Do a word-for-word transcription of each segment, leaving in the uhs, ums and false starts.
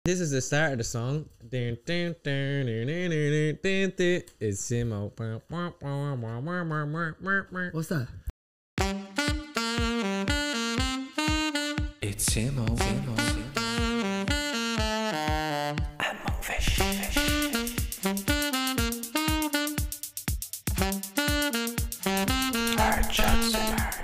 This is the start of the song. It's Simo. What's that? It's Simo. Simo. I'm Monkfish. Hard shots and hard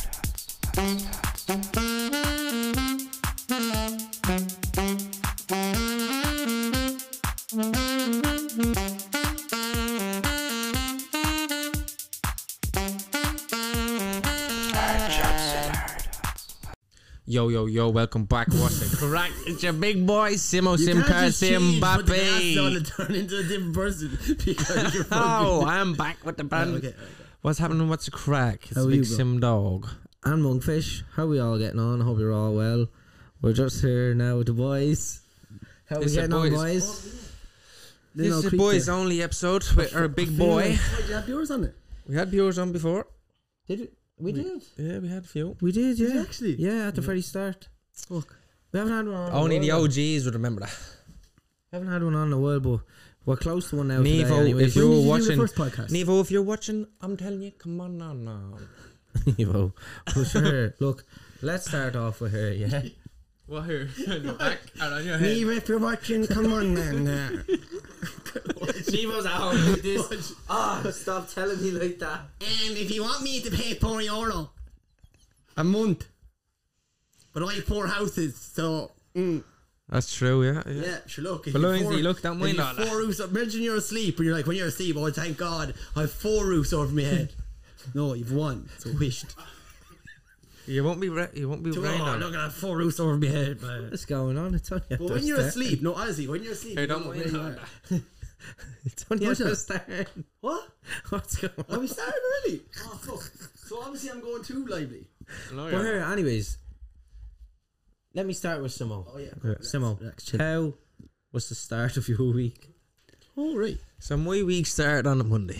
Yo, yo, yo, welcome back. What's the crack? It's your big boy, Simo Simcard Simbappe. On and turn into a different person because you're Oh, I'm back with the band. Oh, okay, okay. What's happening? What's the crack? It's How are Big you, bro? Sim Dog. I'm Monkfish. How are we all getting on? I hope you're all well. We're just here now with the boys. How are we It's the getting on, boys. boys? This is the boys only episode with our big boy. You have yours on it? We had viewers on before. Did it? We, We- did. Yeah, we had a few. We did, yeah. Did you actually? Yeah, at the very start. Fuck. We haven't had one on Only in a the while, O Gs would remember that. We haven't had one on in a while, but we're close to one now. Nevo, today anyway. if When you're did you do watching- the first podcast? Nevo, if you're watching, I'm telling you, come on now, now. Nevo. For sure. Look, let's start off with her, yeah? What here? On your back or on your Nevo, if you're watching, come on, man. Nevo's at home with this. Oh, stop telling me like that. Um, if you want me to pay four euro A month. but I have four houses, so mm, That's true, yeah. yeah. yeah, sure. Look, if But you Lindsay, four, look, don't if mind you all that. four roofs. Imagine you're asleep, and you're like, when you're asleep, oh, thank God, I have four roofs over my head. No, you've one. So wished. You won't be re- you won't be So, rain oh, on. look, I have four roofs over my head, man. What's going on? It's only at But the when you're start. asleep, no, honestly, when you're asleep, Hey, you don't know mind where you all are. that. It's only What's at the that? start. What? What's going Are on? we starting already? Oh, fuck. So obviously I'm going too lively. No, But you're here, anyways, let me start with Simo. Oh, yeah. Yeah. Simo, Relax, chill. how was the start of your week? All right. So my week started on a Monday.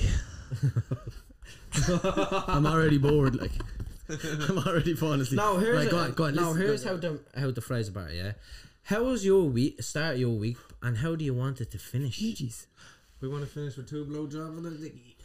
I'm already bored, like. I'm already falling asleep. Now here's right, a- go on, go on. now listen, here's go how on. the how the phrase about it, yeah. How was your week? Start your week, and how do you want it to finish? Jeez. We want to finish with two blowjobs and a dicky.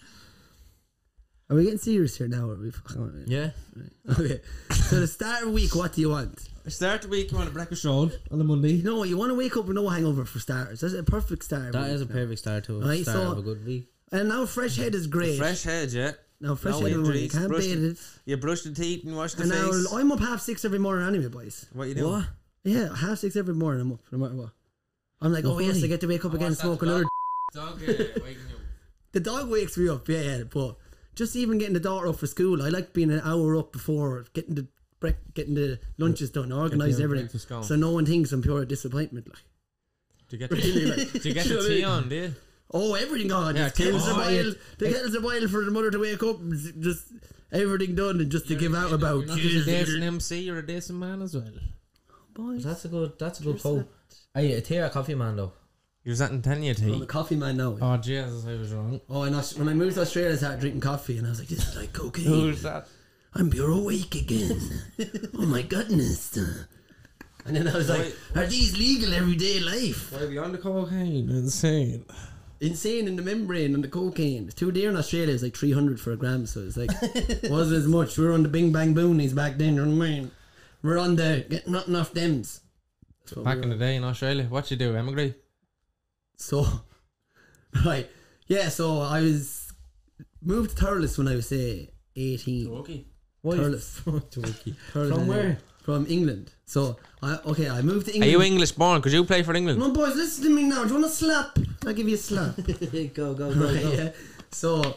Are we getting serious here now? Or are we fucking Yeah. Okay. So the start of the week, what do you want? Start the week, you want a breakfast roll on a Monday. No, you want to wake up with no hangover for starters. That's a perfect start. That is a perfect start to a Right, start so- of a good week. And now fresh head is great. Fresh head, yeah. Now fresh no head is you injuries, can't brush beat the- it. You brush the teeth and wash the And now face. I'm up half six every morning anyway, boys. What you doing? What? Yeah, half six every morning I'm up, no matter what. I'm like, Well, oh yes, funny. I get to wake up again and what's that smoke another. Dog uh, waking you. The dog wakes me up, yeah, yeah, but just even getting the daughter up for school, I like being an hour up before getting the break, getting the lunches done, organised the everything, breakfast going. so no one thinks I'm pure disappointment. Like, Do you get really, the, like, do you get you know the what I tea mean? on, do you? Oh, everything gone. Yeah, Just kettles oh, a yeah. while. The kettles a while for the mother to wake up. and s- Just everything done, and just to give out about. You're not just a decent M C, you're a decent man as well. Boys, That's a good. That's a good quote. Hey, a tea or a coffee, man, though. You was that in ten year I'm a tea? coffee man now. Oh Jesus, I was wrong. Oh, and Aus- when I moved to Australia, I started drinking coffee, and I was like, "This is like cocaine. Who's that? I'm pure awake again. Oh my goodness!" And then I was like, "Are these legal everyday life?" Why be on the cocaine? Insane. Insane in the membrane and the cocaine. It's too dear in Australia. It's like three hundred for a gram, so it's like wasn't as much. We were on the Bing Bang Boonies back then. You know what I mean? We're on the getting nothing off thems. That's what Back we in were. the day in Australia, what you do? Emigrate? So, right, yeah. So I was moved to Thurles when I was say eighteen. Okay. Why? Thurles. Turkey. Thurles, From uh, where? From England. So I okay. I moved to Are England. you English born? Could you play for England? Come on, boys, listen to me now. Do you want a slap? I'll give you a slap. go, go, go, Right, go. yeah. So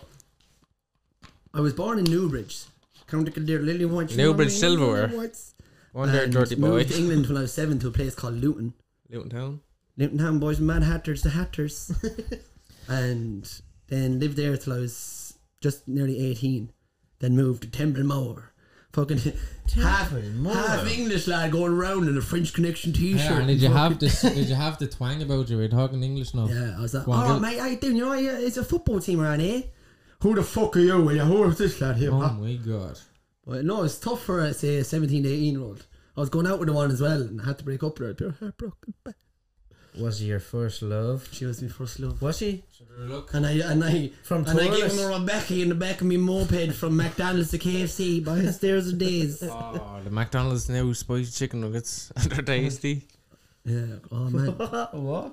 I was born in Newbridge, County Kildare, Lily White. Newbridge Silverware. One there, And dirty boy. moved to England when I was seven to a place called Luton. Luton Town. Luton Town boys, Mad Hatters, the Hatters. And then lived there till I was just nearly eighteen. Then moved to Templemore. Fucking half, Templemore. half English lad going around in a French Connection t-shirt. Yeah, and did you have this? Did you have the twang about you? We're talking English now. Yeah, I was like, Go on, oh go- mate, how you doing? You know, yeah, it's a football team around here. Who the fuck are you? Yeah, who is this lad here? Oh pal? my god. But no, it's tough for, uh, say, a seventeen, eighteen year old. I was going out with the one as well, and I had to break up with her. Pure heartbroken. was your first love? She was my first love. Was she? Look. And I and I From and I gave Taurus? her a Becky in the back of my moped from McDonald's to K F C by his stairs of days. Oh, the McDonald's new spicy chicken nuggets. They're tasty. Yeah. Oh man. What?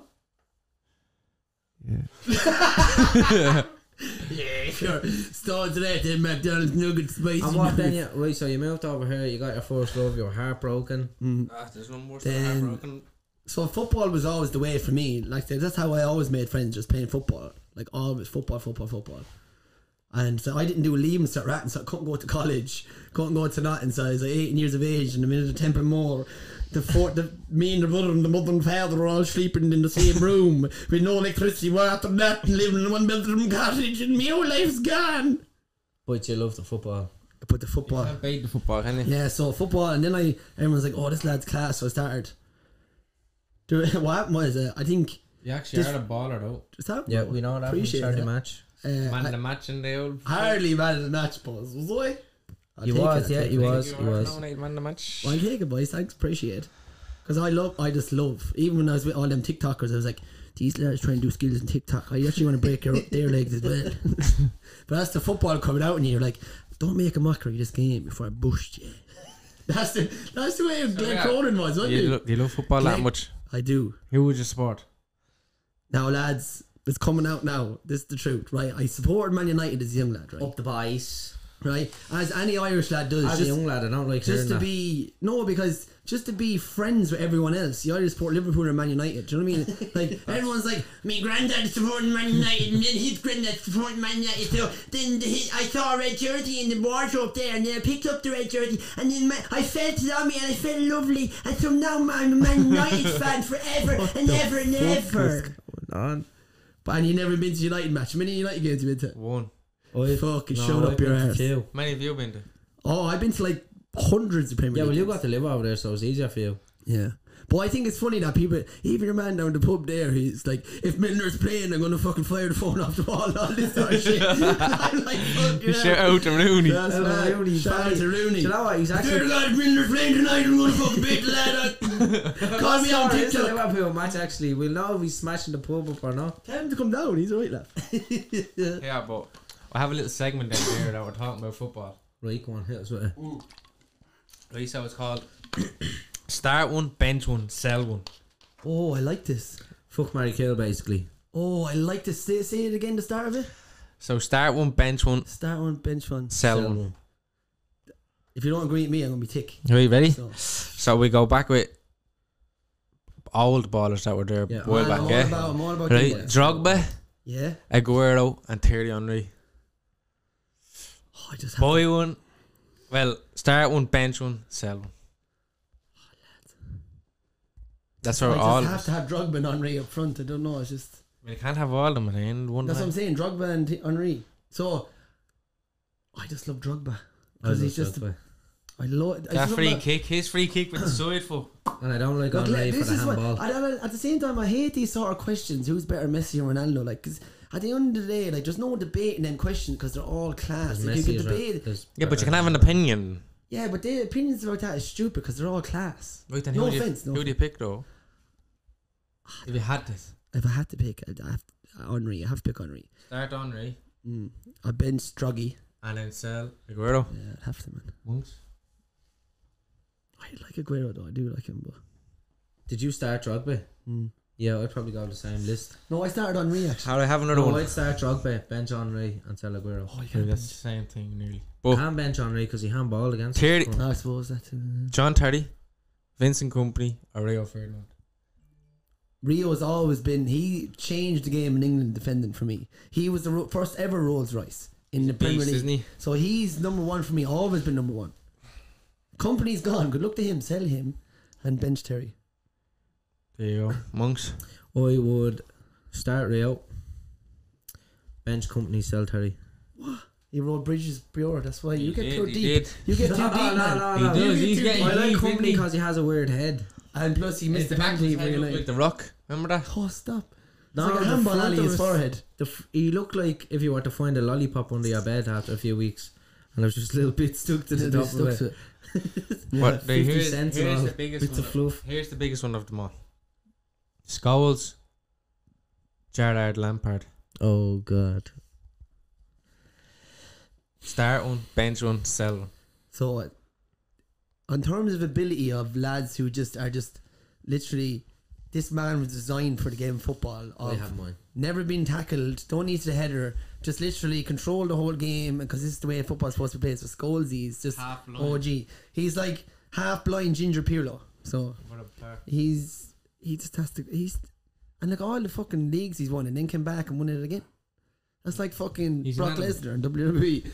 Yeah. Yeah, sure. Start today at the McDonald's nugget spicy. And what then? You, right, so you moved over here, you got your first love, you were heartbroken. Mm. Ah, there's one more Then- still heartbroken. So football was always the way for me. Like that's how I always made friends, just playing football. Like always football, football, football. And so I didn't do a leave and start ratting, so I couldn't go to college, couldn't go to nothing. So I was like eighteen years of age and a minute of Temple Moore. The four, the me and the brother and the mother and father were all sleeping in the same room with no electricity, water, nothing, living in one bedroom cottage, and my whole life's gone. But you loved the football. But the football, Can't beat the football, can you? yeah. So football, and then I everyone's like, "Oh, this lad's class." So I started. Do- What happened was, uh, I think. You actually This- are a baller though. Is that, Yeah, we know that from Appreciate Saturday that. match. Uh, Man, I- the match in the old. hardly man in the match, boys. Was I? I'll You take was, it, I'll yeah, take you it. was. You he are was. nominated man of the match. Well, I'll take it, boys. Thanks, appreciate it. Because I love, I just love. Even when I was with all them TikTokers, I was like, these lads trying to do skills in TikTok. I actually want to break your, their legs as well. But that's the football coming out, and you're like, don't make a mockery of this game before I bust you. That's the that's the way Glenn yeah. Cronin was, wasn't You, it? lo- you love football that Glenn- much. I do. Who would you support? Now, lads, it's coming out now. This is the truth, right? I supported Man United as a young lad, right? Up the boys. Right? As any Irish lad does. As a just- young lad, I don't like hearing Just to that. be no, because just to be friends with everyone else. You either support Liverpool or Man United. Do you know what I mean? Like everyone's like, me granddad supporting Man United, and then his granddad supporting Man United. So then the, his, I saw a red jersey in the wardrobe there, and then I picked up the red jersey, and then my, I felt it on me, and I felt lovely, and so now I'm a Man United fan forever and ever and ever. on. But and you never been to a United match. How many United games you been to? One. I Fucking no, showed up I've your been to arse. two. Many have you been to? Oh, I've been to like hundreds of Premier Yeah, well, League you games. got to live over there, so it's easier for you. Yeah. But I think it's funny that people, even your man down the pub there, he's like, if Milner's playing, I'm going to fucking fire the phone off the wall and all this sort of shit. I'm like, fuck You yeah. shout out to Rooney. That's Oh, right. Rooney, Shout out funny. to Rooney. Do you know what? He's Dear actually. God, if Milner's playing tonight, I'm going to fucking beat the lad up. Call me on Sorry, it's a TikTok. Liverpool match, actually. We'll know if he's smashing the pub up or not. Tell him to come down, he's alright, lad. Yeah, but I have a little segment down there that we're talking about football. Right, go on, hit us with it. Right, so it's called Start One, Bench One, Sell One. Oh, I like this. Fuck, marry, kill, basically. Oh, I like this. Say, say it again, the start of it. So Start One, Bench One, Start one, bench one. Sell Sell One. one. If you don't agree with me, I'm going to be tick. Right, ready? So, So we go back with old ballers that were there Yeah, a while I'm back, all yeah? about, I'm all about Right, you guys. Drogba, Yeah. Aguero and Thierry Henry. Oh, I just have Boy one, well, start one, bench one, sell one. That's I our just all. have to have Drogba and Henry up front. I don't know. It's just We can't have all of them at the end. One that's what I'm time. saying. Drogba and T- Henry. So I just love Drogba I because love he's just. Drogba. I love. I That just love free that- kick, his free kick with the side foot. And I don't like But Henry like, for this the is what handball. I don't. At the same time, I hate these sort of questions. Who's better, Messi or Ronaldo? Like, because at the end of the day, like, there's no debate in them questions because they're all class. Because Like, you Messi can is debate. right- is Yeah, but you better. can have an opinion. Yeah, but the opinions about that is stupid because they're all class. Right then, No who, do you, offense, no who do you pick though? If you had this. If I had to pick, I'd have to, Henry. I have to pick Henry. Start Henry Mm. I bench Druggy. and then sell Aguero. Yeah, I'd have to, man. Monks. I like Aguero though. I do like him, but. Did you start Drogba? Mm. Yeah, I'd probably go with the same list. No, I started Henry actually. How do I have another No, one? I'd start Drogba, bench Henry, and sell Aguero. Oh, you Yeah, can't that's the bench. same thing nearly. But Can't bench Henry because he handballed against Thierry- us. No, I suppose that's. Uh, John Terry, Vincent Kompany, or Rio Ferdinand. Rio's always been. He changed the game in England defending for me. He was the ro- first ever Rolls Royce in the Premier Beast, League. isn't he? So he's number one for me. Always been number one. Company's gone. Good luck to him. Sell him, and bench Terry. There you go. Monks. I would start Rio, bench Company, sell Terry. He rode bridges pure. That's why you He get did, too he deep. did. You get too deep, man. He does, You he's get too getting deep. I like deep, Company isn't he? because he has a weird head. And plus, he missed the penalty for He looked United. like the Rock. Remember that? Oh, stop! It's No, like a the handball front alley of his his- forehead. The f- he looked like if you were to find a lollipop under your bed after a few weeks, and there was just a little bit stuck to the Little top bit of stuck it. to it. What? They, fifty here's cents here's and the all. biggest Bits one. of fluff. Here's the biggest one of them all. Scholes, Gerrard, Lampard. Oh god. Start one, bench one, sell one. So, uh, in terms of ability of lads who just are just literally, this man was designed for the game of football. I Of have mine. never been tackled, don't need the header, just literally control the whole game because this is the way football's supposed to be played. So Scholesy just Half blind. O G. He's like half blind Ginger Pirlo. So What a player. he's he just has to he's and like all the fucking leagues he's won and then came back and won it again. That's like fucking He's Brock an animal. Lesnar in W W E.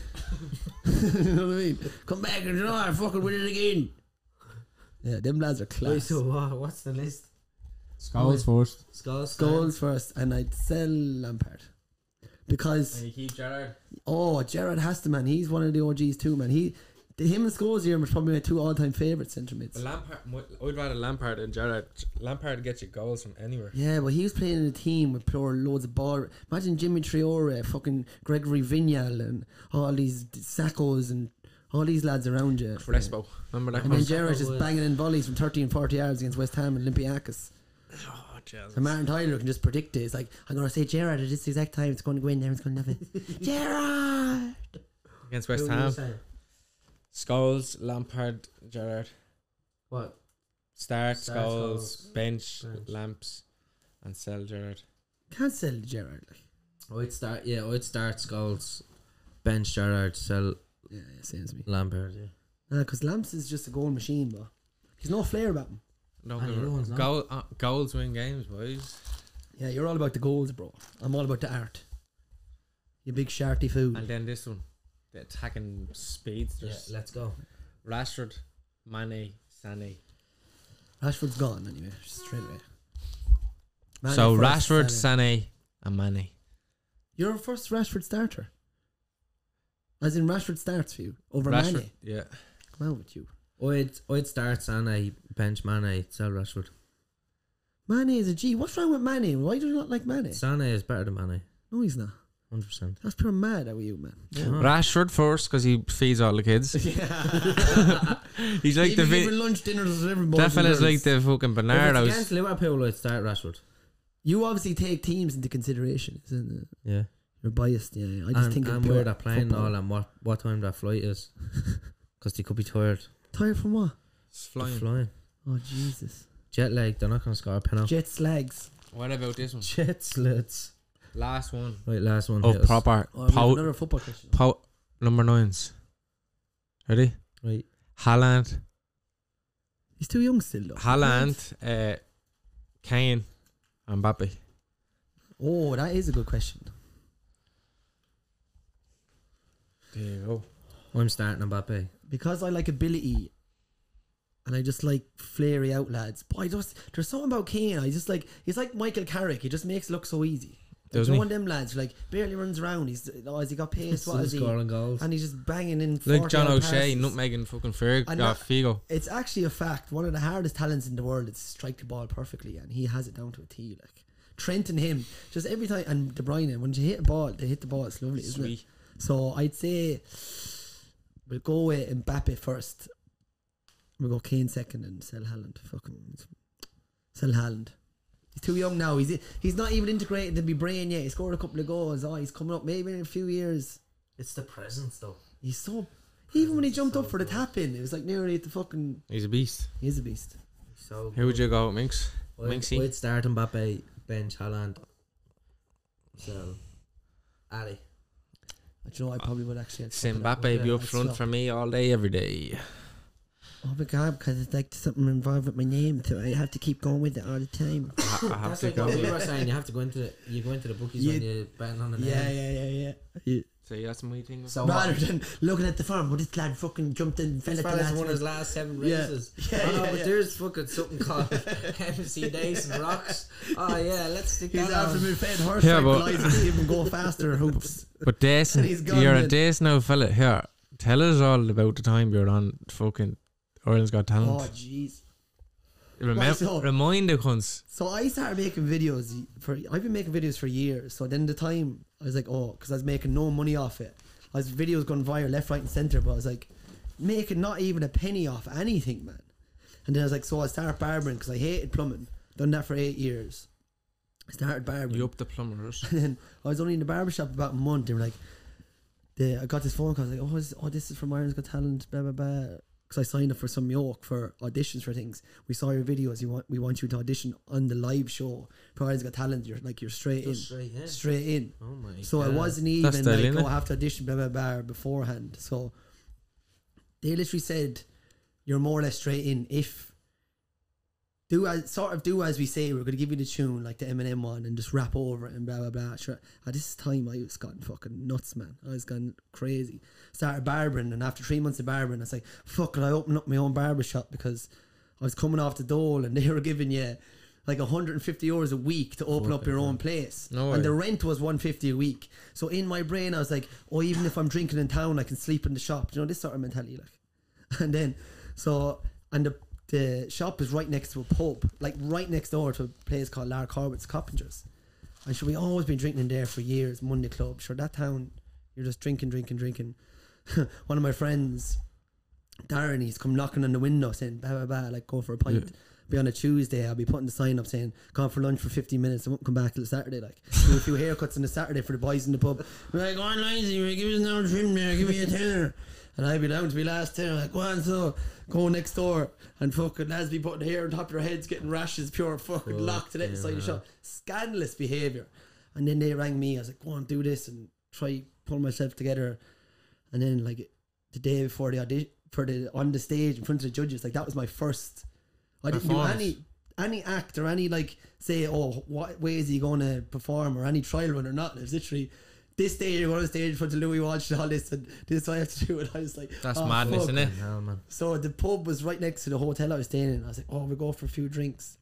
You know what I mean? Come back and oh, I fucking win it again. Yeah, them lads are class. Wait, so what? What's the list? Scholes first. Skulls. Goals first, and I'd sell Lampard because And you keep Gerrard. oh, Gerrard has to, man. He's one of the O Gs too, man. He, the, him and Scholes here are probably my two all-time favorite centre mids. But Lampard, I'd rather Lampard than Gerrard. Lampard gets you goals from anywhere. Yeah, but he was playing in a team with pure loads of ball. Imagine Jimmy Traore, fucking Gregory Vignal, and all these Sackos and all these lads around you. Crespo. Remember that And then one? Gerrard's just was- banging in volleys from thirty and forty yards against West Ham and Olympiacos. Oh, Jesus. And Martin Tyler can just predict it. It's like, I'm going to say Gerrard at this exact time. It's going to go in there. It's going to have it. Gerrard! Against West Ham. Scholes, Lampard, Gerrard. What? Start, Start, Scholes, Scholes, bench, bench. Lamps, and sell Gerrard. Can't sell Gerrard. Like. I'd start. Yeah, I'd start Skulls, bench Gerrard, sell Yeah, yeah, same as me. Lampard. Yeah. Nah, because Lamps is just a goal machine, bro. He's no flair about him. No, Ah, the other one's not. goal, uh, goals win games, boys. Yeah, you're all about the goals, bro. I'm all about the art. You big sharty fool. And then this one, the attacking speeds. Yeah, There's let's go. Rashford, Mane, Sané. Rashford's gone anyway, straight away. Mane So first, Rashford, Sané. Sané, and Mane. You're a first Rashford starter. As in Rashford starts for you over Rashford, Mane. yeah. Come out with you. I'd I'd start Sané, bench Mane, sell Rashford. Mane is a G. What's wrong with Mane? Why do you not like Mane? Sané is better than Mane, No, he's not. hundred percent. That's pure mad out of you, man. Rashford first because he feeds all the kids. He's like the vi- Even lunch dinners with everybody. that fella's like the fucking If it's Bernardos. against Liverpool, I'd start Rashford. You obviously take teams into consideration, isn't it? Yeah, You're biased, yeah. I just and, think of and pure where they're playing and football. all, and what what time that flight is, because they could be tired. Tired from what? It's They're flying. flying. Oh, Jesus. Jet lag. They're not gonna score a penalty. Jet slags. What about this one? Jet slits. Last one. Right, last one. Oh, hit us. proper. Oh, we have Pow- another football question. pow- number nines. Ready? Right. Haaland. He's too young still, though. Haaland, uh, Kane, and Mbappe. Oh, that is a good question. There you go. I'm starting Mbappe. Because I like ability and I just like flary out lads. But I just, there's something about Kane. I just like, he's like Michael Carrick. He just makes it look so easy. Like, Doesn't you know he? one of them lads, like, barely runs around. He's, oh, has he got pace? What Still is he? scoring goals. And he's just banging in Like forty John odd O'Shea, passes. nutmegging fucking Ferg, And uh, that- Figo. It's actually a fact. One of the hardest talents in the world is to strike the ball perfectly, and he has it down to a T. Like Trent and him, just every time, and De Bruyne. When you hit a ball, they hit the ball. It's lovely, isn't Sweet. it? So I'd say we'll go with Mbappe first. We'll go Kane second, and sell Haaland. Fucking sell Haaland. He's too young now. He's he's not even integrated to be brain yet. He scored a couple of goals. Oh, he's coming up maybe in a few years. It's the presence, though. He's so. Even when he jumped up for the tap in, it was like nearly at the fucking. He's a beast. He's a beast. So Who would you go with, Minx? I'd, Minxie? I'd start Mbappe, bench Haaland. So, Ali. I you know I probably would actually. have to Sim fuck it up. Mbappe be Yeah, up I'd front swap. for me all day, every day. Oh my god, because it's like something involved with my name, so I have to keep going with it all the time. I, ha- I have That's to like go. what we with- were saying. You have to go into the you go into the bookies when You- you're betting on the Yeah, name. yeah, yeah, yeah. yeah. So that's my thing. So Rather what? than looking at the farm, well, this lad fucking jumped in, fell This at the fella's last won his minute. last seven Yeah. races. Yeah, oh, no, yeah, but yeah. there's fucking something called M C Days and Rocks. Oh yeah, let's stick He's that after on. me fed horse Yeah, but- tranquilizer to even go faster hoops. But Dason, He's gone you're a then. Dason now, fella. Here, tell us all about the time you're on fucking Ireland's Got Oh Talent. jeez. Remem- right, so- remind the cunts. So I started making videos for. I've been making videos for years. So then the time I was like, oh, because I was making no money off it. I was videos going viral left, right, and centre. But I was like, making not even a penny off anything, man. And then I was like, so I started barbering because I hated plumbing. Done that for eight years. I started barbering. You up the plumbers. And then I was only in the barbershop about a month. They were like, they, I got this phone call. I was like, oh, this, oh, this is from Ireland's Got Talent, blah, blah, blah. Because I signed up for some York for auditions for things. We saw your videos. You want, we want you to audition on the live show for Ireland's Got Talent. You're like, you're straight in. Straight in. Straight in. Oh my So God. I wasn't even That's the like, limit. oh, I have to audition, blah, blah, blah, beforehand. So they literally said, you're more or less straight in. If, do as, sort of do as we say, we're going to give you the tune, like the Eminem one, and just rap over it and blah, blah, blah. Sure. At this time, I was gotten fucking nuts, man. I was gone crazy. Started barbering, and after three months of barbering, I was like, fuck it, I opened up my own barber shop because I was coming off the dole and they were giving you like one hundred fifty euros a week to open up your own place. No and way. the rent was one hundred fifty a week. So in my brain, I was like, oh, even if I'm drinking in town, I can sleep in the shop. You know, this sort of mentality, like. And then, so, and the the shop is right next to a pub, like right next door to a place called Lar Corbett's Coppingers. And sure, we always been drinking in there for years, Monday Club. Sure, that town, you're just drinking, drinking, drinking. One of my friends, Darren, he's come knocking on the window saying, blah, blah, blah, like go for a pint. Yeah. Be on a Tuesday, I'll be putting the sign up saying, gone for lunch for fifty minutes, I won't come back till Saturday, like. Do a few haircuts on the Saturday for the boys in the pub. We're like, go on, lazy, give us another trim there, give me a tenner. And I'd be down to my last tenner, like, go on, so, go next door, and fucking lads be putting hair on top of their heads, getting rashes, pure fucking Fuck locked in it inside yeah. the shop. Scandalous behaviour. And then they rang me, I was like, go on, do this, and try pull myself together. And then, like, the day before the audition, for the on the stage in front of the judges, like that was my first. I didn't do Performance. any any act or any like say, oh, what way is he going to perform or any trial run or not. It was literally this day you're going on stage in front of Louis Walsh and all this, and this is what I have to do. And I was like, That's oh, madness, fuck. isn't it? Hell, man. So the pub was right next to the hotel I was staying in. I was like, oh, we go for a few drinks.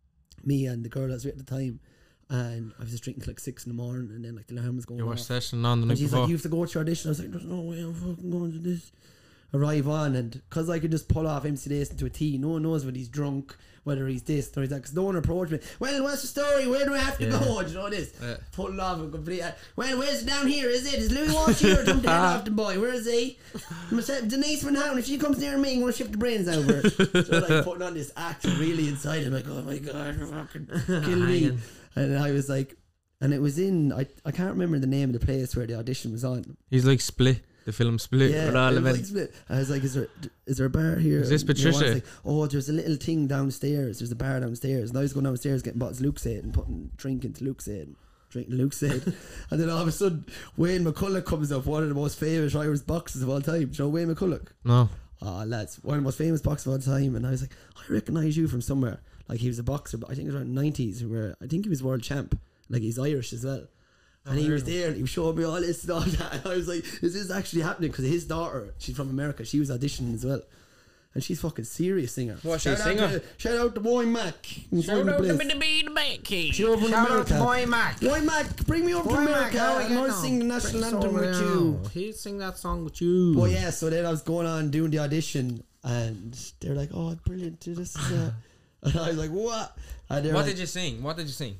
Me and the girl I was with at the time, and I was just drinking till like six in the morning, and then like the alarm was going You were off. session on the And night she's before. like, you have to go to your audition. I was like, there's no way I'm fucking going to this. Arrive on, and because I could just pull off M C Dace into a T, no one knows whether he's drunk, whether he's this, or he's that. Because no one approached me. Well, what's the story? Where do I have to Yeah. go? Do you know this? Yeah. Pull off and complete. Well, where's it down here? Is it? Is Louis Walsh here? Or jumped head off the boy? Where is he? Myself, Denise Manhattan. If she comes near me, I'm going to shift the brains over. So like putting on this act really inside. I'm like, oh my god, you're fucking kill me. Hanging. And I was like, and it was in. I I can't remember the name of the place where the audition was on. He's like Split, the film Split. Yeah, with all it of was it. like split. I was like, is there is there a bar here? Is this And you know, I was Patricia? like, oh, there's a little thing downstairs. There's a bar downstairs. And I was going downstairs getting bottles of Lucozade and putting drink into Lucozade, drinking Lucozade. And then all of a sudden, Wayne McCulloch comes up, one of the most famous Irish boxers of all time. Do you know Wayne McCulloch? No. Oh, lads, one of the most famous boxers of all time. And I was like, I recognise you from somewhere. Like he was a boxer, but I think it was around the nineties. Where I think he was world champ. Like he's Irish as well. And he was there and he was showing me all this and all that. And I was like, is this actually happening? Because his daughter, she's from America, she was auditioning as well. And she's fucking serious singer. What's she, a Shout out singer? to- Shout out to Boy Mac. Shout out to the Bean Mackey. She's over in America. Boy Mac. Boy Mac, bring me over to Boy America. Mac, how are you and I'll getting sing the on? national Bring us anthem over with now. you. He'll sing that song with you. Well, yeah, so then I was going on doing the audition and they're like, oh, brilliant. This is, uh, and I was like, what? And they're What like, did you sing? What did you sing?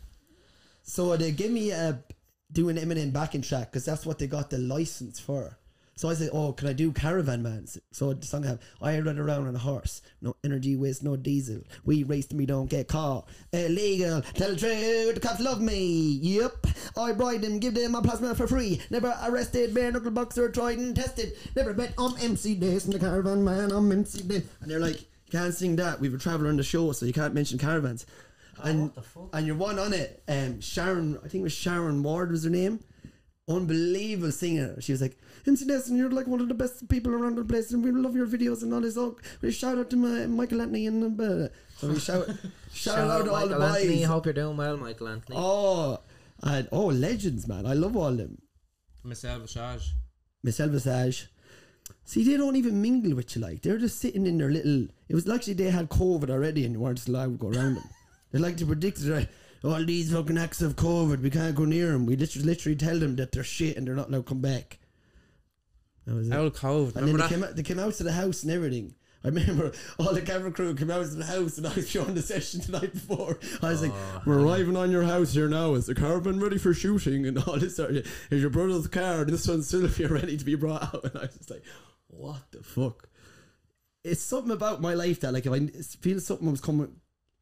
So they give me a do an Eminem backing track because that's what they got the license for. So I said, oh, can I do Caravan Man? So the song I have, I ride around on a horse, no energy waste, no diesel. We race and we don't get caught. Illegal, tell the truth, the cops love me. Yep, I bribe them, give them my plasma for free. Never arrested, bare knuckle boxer, tried and tested. Never bet I'm M C Dace and the Caravan Man, I'm M C Dace. And they're like, you can't sing that. We have a traveller on the show, so you can't mention caravans. And what the fuck? and your one on it, um, Sharon, I think it was Sharon Ward was her name. Unbelievable singer. She was like, M C Destin, you're like one of the best people around the place, and we love your videos and all this. Oh, we shout out to my Michael Anthony and uh, so we shout shout, out to all the Michael Anthony. boys. Hope you're doing well, Michael Anthony. Oh, and oh, legends, man! I love all them. Michelle Visage. Michelle Visage. See, they don't even mingle with you. Like they're just sitting in their little. It was like they had COVID already, and you weren't allowed to go around them. They like to predict it. Right? All these fucking acts of COVID, we can't go near them. We literally, literally tell them that they're shit and they're not allowed to come back. That was it. Old Cove. And then Remember they that? came, out, they came out to the house and everything. I remember all the camera crew came out to the house and I was showing the session the night before. I was like, we're arriving on your house here now. Is the caravan ready for shooting? And all this sort of, is your brother's car and this one's Sylvia ready to be brought out? And I was just like, what the fuck? It's something about my life that like if I feel something was coming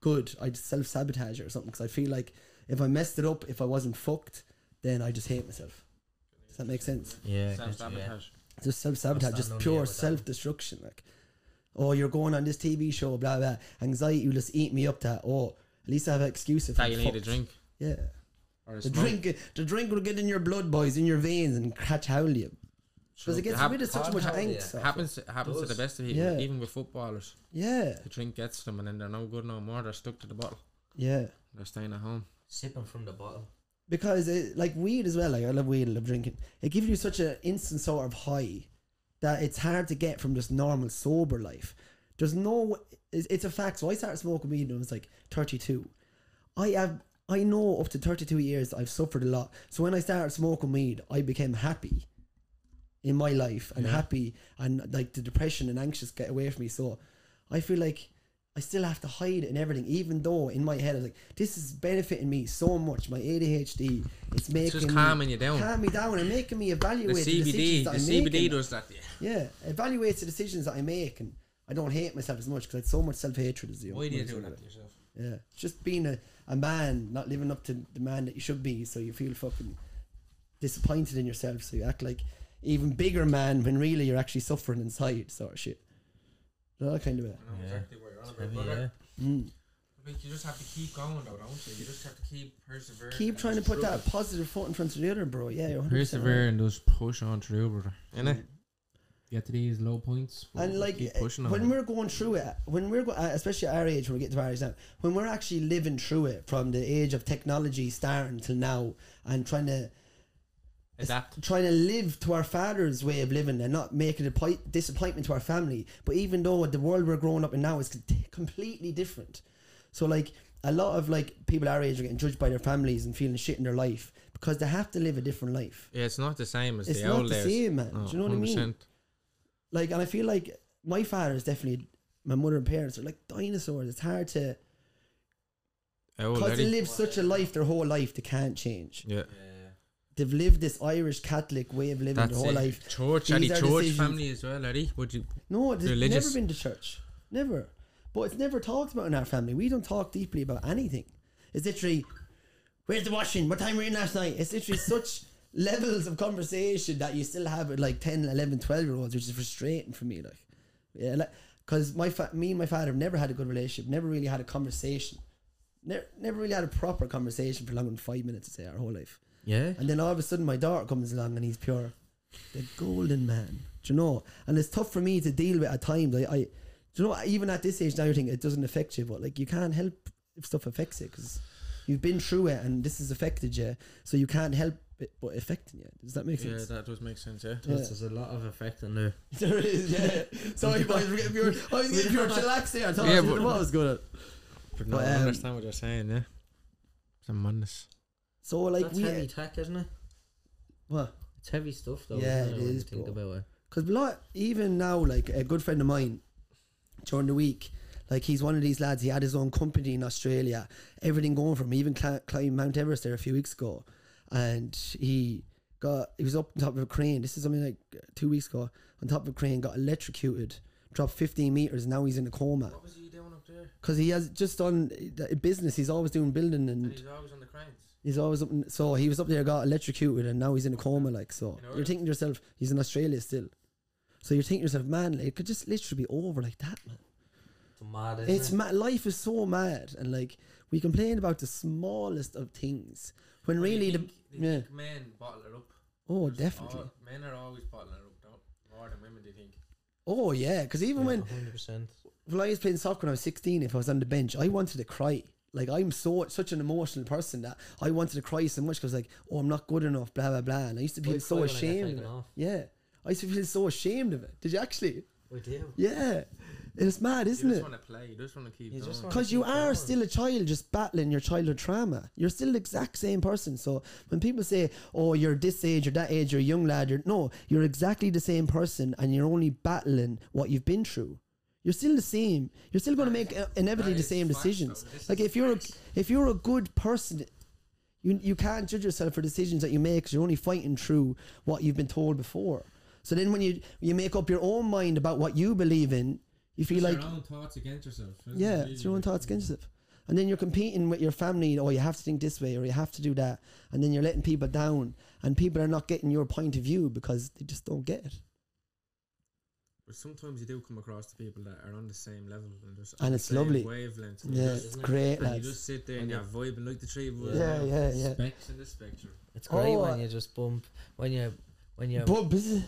good, I'd self sabotage it or something because I feel like if I messed it up, if I wasn't fucked, then I just hate myself. Does that make sense? Yeah. Self sabotage. Just self sabotage, just pure self destruction. Like, oh, you're going on this T V show, blah blah. Anxiety will just eat me up. That oh, at least I have an excuse if That I'm you need a fucked. drink. Yeah, Or a the smoke. drink, the drink will get in your blood, boys, in your veins, and catch howlium. Because it gets Hap- rid of such hard much howlium. angst. off happens happens to the Does. best of people, Yeah. even with footballers. it. Yeah, The drink gets to them and then they're no good no more. They're stuck to the bottle. yeah. They're staying at home. Sipping from the bottle. Because it, like weed as well, like I love weed, I love drinking. It gives you such an instant sort of high that it's hard to get from just normal sober life. There's no, it's, it's a fact. So I started smoking weed when I was like thirty-two. I have, I know up to thirty-two years I've suffered a lot. So when I started smoking weed, I became happy in my life and Yeah. happy, and like the depression and anxious get away from me. So I feel like I still have to hide it and everything, even though in my head I was like, this is benefiting me so much. My A D H D, it's making It's just me, calming you down. calm me down and making me evaluate The the, C B D, decisions that the I'm C B D making. does that. Yeah. Yeah, evaluates the decisions that I make, and I don't hate myself as much because I had so much self hatred as the Why do you young do man. that to yourself? Yeah, it's just being a, a man, not living up to the man that you should be, so you feel fucking disappointed in yourself, so you act like even bigger man when really you're actually suffering inside, sort of shit. You know, that kind of way. I know Yeah. exactly what you're on about, Heavy, brother. yeah. Mm. Like, you just have to keep going though, don't you? You just have to keep persevering. Keep and trying to just put that struggle. positive foot in front of the other, bro. Yeah, you're one hundred percent Persevere right. and just push on through, brother. Innit? Get to these low points. but And like keep pushing when on. we're going through it, when we're go- uh, especially at our age, when we get to our age now, when we're actually living through it from the age of technology starting till now, and trying to Adapt. trying to live to our father's way of living and not making a pi- disappointment to our family. But even though the world we're growing up in now is c- completely different, so like a lot of like people our age are getting judged by their families and feeling shit in their life because they have to live a different life. Yeah, it's not the same as It's the not old the days. same, man. No, Do you know what I mean? one hundred percent. Like, and I feel like my father is definitely, my mother and parents are like dinosaurs. It's hard to, Old because they lady. live such a life their whole life, they can't change. Yeah. They've lived this Irish Catholic way of living That's their whole it. life. Church, These Eddie, are church decisions- family as well, Eddie. Would you? No, they've Religious. never been to church. Never. But it's never talked about in our family. We don't talk deeply about anything. It's literally, where's the washing? What time were you in last night? It's literally such levels of conversation that you still have with like ten, eleven, twelve year olds, which is frustrating for me. Like, yeah, like, because my fa- me and my father have never had a good relationship, never really had a conversation. Never, never really had a proper conversation for longer than five minutes, to say, our whole life. Yeah. And then all of a sudden my daughter comes along and he's pure, the golden man. Do you know? And it's tough for me to deal with at times. I, I do you know, even at this age now you think it doesn't affect you, but like you can't help if stuff affects you because you've been through it and this has affected you, so you can't help it but affecting you. Does that make Yeah, sense? that does make sense. Yeah. Yeah. There's a lot of effect on there. There is, yeah. Sorry boys, we're getting pure, I was getting pure chillax there. I thought Yeah, I but- what I was good at. But no, But, I um, understand what you're saying. Yeah. Some madness. So like That's we, heavy tech, isn't it? what? It's heavy stuff, though. Yeah, isn't it when you is, Think bro. about it. Because lot even now, like a good friend of mine, during the week, like he's one of these lads. He had his own company in Australia, everything going for him. He even cl- climbed Mount Everest there a few weeks ago, and he got he was up on top of a crane. This is something like two weeks ago. On top of a crane, got electrocuted, dropped fifteen meters. And now he's in a coma What was he doing up there? because he has just done a business. He's always doing building, And and he's always on the cranes. he's always up. In, so he was up there, got electrocuted, and now he's in a coma. Like so, In you're Ireland? thinking to yourself, he's in Australia still. So you're thinking to yourself, man, it could just literally be over like that, man. It's mad, isn't It's it? mad. Life is so mad, and like we complain about the smallest of things when But you really the think, you yeah. think men bottle it up. Oh, Just definitely. all- men are always bottling it up, don't more than women. Do you think? Oh yeah, because even when one hundred percent. when I was playing soccer when I was sixteen, if I was on the bench, I wanted to cry. Like I'm so such an emotional person that I wanted to cry so much because like, oh, I'm not good enough, blah blah blah, and I used to feel so ashamed. Of it. Off. Yeah, I used to feel so ashamed of it. Did you actually? We do. Yeah, it's mad, isn't you it? just want to play. You just want to keep You going. just wanna- Because you keep are going. still a child just battling your childhood trauma. You're still the exact same person. So when people say, oh, you're this age or that age, you're a young lad, you're, no, you're exactly the same person and you're only battling what you've been through. You're still the same. You're still going to make uh, inevitably that the is same facts, decisions. though. This Like is if you're a, facts. if you're a good person, you you can't judge yourself for decisions that you make because you're only fighting through what you've been told before. So then when you you make up your own mind about what you believe in, you feel like your own thoughts against yourself. yeah, it's your own thoughts against yourself. And then you're competing with your family. Oh, you have to think this way, or you have to do that, and then you're letting people down, and people are not getting your point of view because they just don't get it. But sometimes you do come across the people that are on the same level and just And on it's the same lovely. wavelength. Yeah, just, it's great, and lads. you just sit there and you're vibing like the tree of us. Yeah, yeah, yeah. Specks in the spectrum. It's great Oh, when uh, you just bump when you when you. But busy.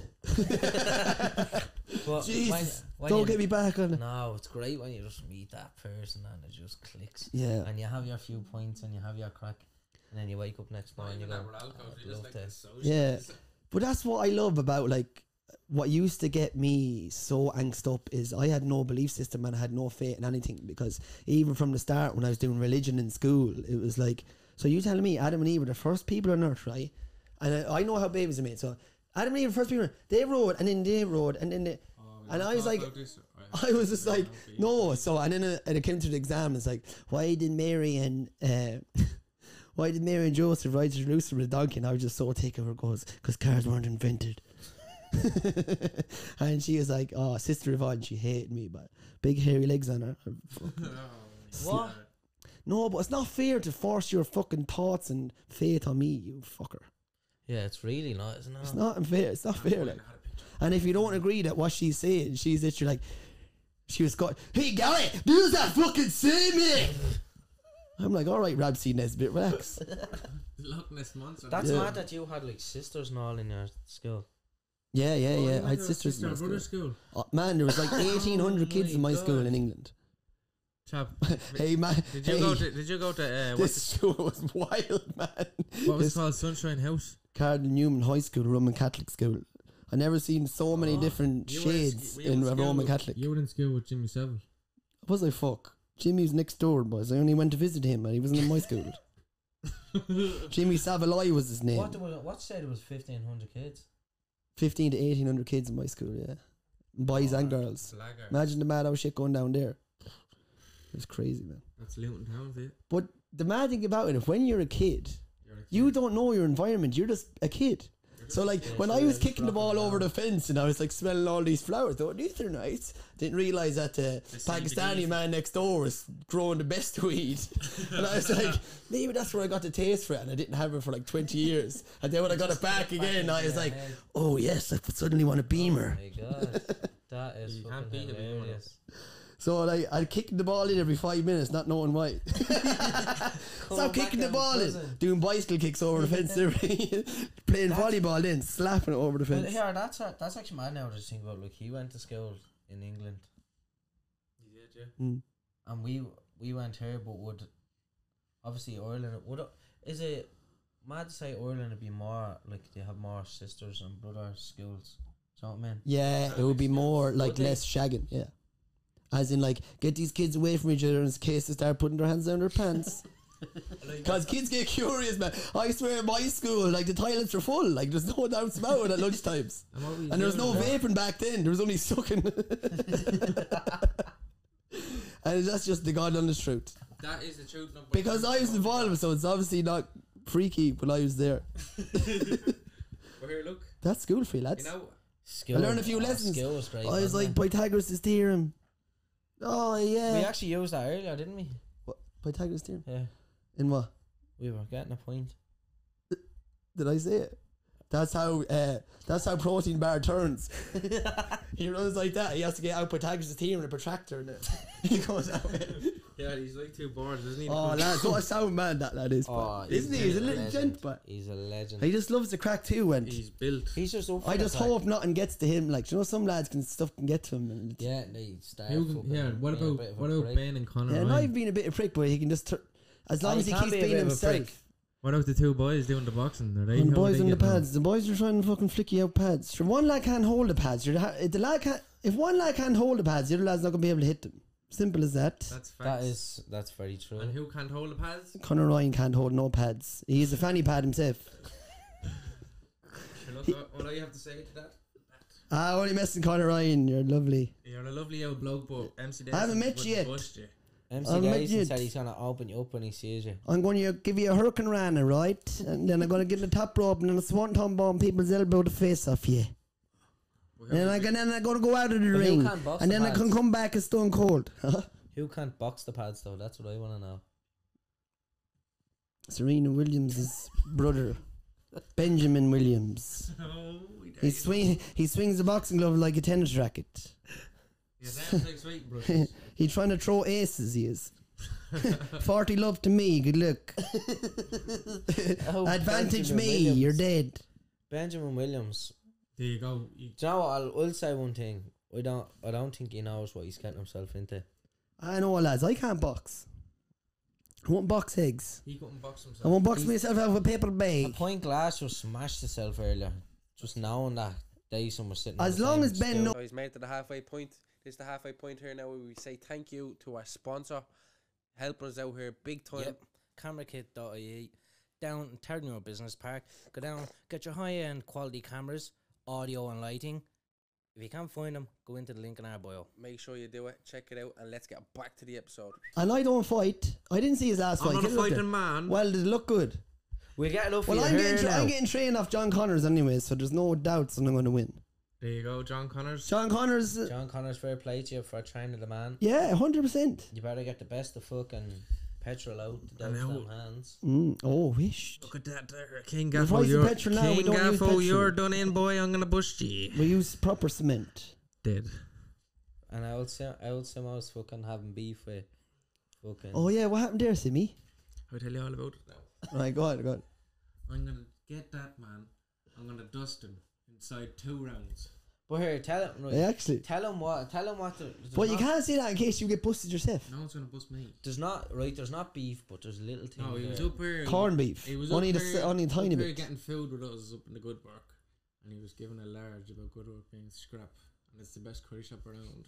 but Jesus, when, when don't you, get me back on it. No, it's great when you just meet that person and it just clicks. Yeah. And you have your few points and you have your crack, and then you wake up next morning and you go, I'd love to. Yeah, but that's what I love about like what used to get me so angst up is I had no belief system and I had no faith in anything, because even from the start when I was doing religion in school, it was like, so you telling me Adam and Eve were the first people on earth, right? And I, I know how babies are made, so Adam and Eve were the first people, they rode and then they rode and then they, Oh, and I was like, I was just like, no. So and then uh, and it came to the exam. It's like, why did Mary and uh, why did Mary and Joseph ride to Jerusalem with a donkey? And I was just so taken with it, goes, because cars weren't invented. And she was like, oh, Sister Yvonne, she hated me, but big hairy legs on her. What? No, but it's not fair to force your fucking thoughts and faith on me, you fucker. Yeah, it's really not, isn't it? It's not unfair. It's not fair. Like. And if you don't agree that what she's saying, she's literally like, she was going, hey Gary, does that fucking say me? I'm like, all right, Rabsy Nesbitt, relax. Loch Ness monster. That's Yeah. mad that you had like sisters and all in your school. Yeah, yeah, Oh, yeah. you I had a sisters sister in my and school. brother school. Oh, man, there was like eighteen hundred Oh kids my in my God. school in England. Chap, Hey man, did you hey, go to? Did you go to? Uh, this what's school was wild, man. it, what was This it called? Sunshine House. Cardinal Newman High School, Roman Catholic school. I never seen so many Oh, different you were in shades sc- you were in in a school Roman with- Catholic. You were in school with Jimmy Savile. Was I fuck? Jimmy's next door, boys. I only went to visit him, and he wasn't in my school. Jimmy Savile was his name. What was what said it was fifteen hundred kids? Fifteen to eighteen hundred kids in my school, yeah, boys and girls. Blackguard. Imagine the mad old shit going down there. It's crazy, man. That's Luton Town for you. But the mad thing about it, if when you're a kid, You're a kid. you don't know your environment. You're just a kid. So like when I was kicking the ball over the fence and I was like smelling all these flowers, though these are nice. Didn't realise that the Pakistani bees. man next door was growing the best weed, and I was like, maybe that's where I got the taste for it, and I didn't have it for like twenty years. And then when I got it back again, I was like, oh yes, I suddenly want a Beamer. Oh my god, that is You can't fucking beat a Beamer. hilarious. So like I'd kick the ball in every five minutes, not knowing why. Stop kicking the ball in, doing bicycle kicks over the fence, playing volleyball, then slapping it over the But fence. here, that's a, that's actually mad now to think about. Like he went to school in England, You did, yeah. Mm. and we we went here, but would obviously Ireland would it- is it mad to say Ireland would be more like they have more sisters and brothers schools? Do you know what I mean? Yeah, it would be more like Would they? less shagging. Yeah, as in like get these kids away from each other in case they start putting their hands down their pants. Because kids get curious, man. I swear, in my school, like the toilets are full. Like there's no doubts about it at lunchtimes. And, what were you And there was no doing there? vaping back then. There was only sucking. And that's just the God honest truth. That is the truth. No, but- Because I was involved, so it's obviously not freaky when I was there. Well, here, look. That's school for you, lads. You know, School, I learned a few oh, lessons. School was great. I was wasn't like Pythagoras' theorem. Oh yeah. we actually used that earlier, didn't we? What? Pythagoras' theorem? Yeah, In what? we were getting a point. Did I say it? That's how uh, that's how protein bar turns. He runs like that. He has to get out Pythagoras' theorem and a protractor and it. He goes out. yeah, he's like two boards, isn't he? Oh, lads, what a sound man that lad is. Oh, but. Isn't he? He's a little legend. gent, but He's a legend. he just loves the crack too. And He's built. He's just up for I the just crack. hope nothing gets to him. Like, you know, some lads can stuff can get to him. And Yeah, they start. Who fucking can, yeah, what being a about bit of a what about prick. Ben and Conor yeah, and Ryan? I've been a bit of prick, but he can just. Tur- as long Oh, as he he can keeps be a being bit of a prick. himself. What about the two boys doing the boxing? Are they, And the how are boys they on the getting on? pads. The boys are trying to fucking flick you out pads. Sure, one lad can't hold the pads. You're, if the lad can't, if one lad can't hold the pads, the other lad's not gonna be able to hit them. Simple as that. That's facts. That is that's very true. And who can't hold the pads? Conor Ryan can't hold no pads. He's a fanny pad himself. Sure, look, what, what do you have to say to that? Ah, only messing Conor Ryan. You're lovely. You're a lovely old bloke, but M C I haven't met wouldn't you yet. bust you. M I'll C make Dyson you- said he's gonna open you up when he sees you. I'm going to give you a hurricane runner, right? And then I'm going to get in the top rope and then a swanton bomb people's elbow the face off you. Well, And then, I, how can, then I'm going to go out of the But you ring. can't box And the then I can pads. come back as Stone Cold. Huh? Who can't box the pads though? That's what I want to know. Serena Williams' brother, Benjamin Williams. Oh, He swing. He swings the boxing glove like a tennis racket. Yeah, that's like sweet, bro. He's trying to throw aces. He is. Forty love to me. Good luck. Oh, Advantage Benjamin me. Williams. You're dead. Benjamin Williams. There you go. You, Do you know what? I'll, I'll say one thing. I don't. I don't think he knows what he's getting himself into. I know, lads. I can't box. I won't box eggs. he couldn't box himself. I won't box He's- myself out of a paper A bag. point glass just smashed itself earlier. Just knowing that Dyson was sitting. on As the long same as Ben stool. knows. So he's made it to the halfway point. This is the halfway point here now where we say thank you to our sponsor, helping us out here big time. Yep. CameraKit dot I E. Down in Terranure Business Park. Go down, get your high end quality cameras, audio and lighting. If you can't find them, go into the link in our bio. Make sure you do it. Check it out, and let's get back to the episode. And I don't fight. I didn't see his last I'm fight. not Get a it up fighting there. man. Well, did it look good? We'll get it up for Well, you I'm here getting, tra- now. I'm getting trained off John Connors anyway, so there's no doubts that I'm going to win. There you go, John Connors. John Connors, uh, John Connors, fair play to you for training the man. yeah, one hundred percent. You better get the best of fucking petrol out to I douse know. them hands. Mm, oh, wish. Look at that there. King The Gaffo, price of you're, petrol now, we King don't use Gaffo, petrol. you're done in, boy. I'm going to bust you. We use proper cement. Dead. And I would say I would say I was fucking having beef with fucking. Oh, yeah, what happened there, Simi? I'll tell you all about it now. Right, go on, go on. I'm going to get that man. I'm going to dust him inside two rounds. But here, tell him. Right, Yeah, actually. Tell him what. Tell him what. The, there's But you not- can't say that in case you get busted yourself. No one's going to bust me. There's not right. There's not beef, but there's a little thing. No, he was there. up here. Corned beef. He was Only up the here, s- only a tiny up here bit. getting food with us up in the good work. And he was giving a large about good work being scrap. And it's the best curry shop around.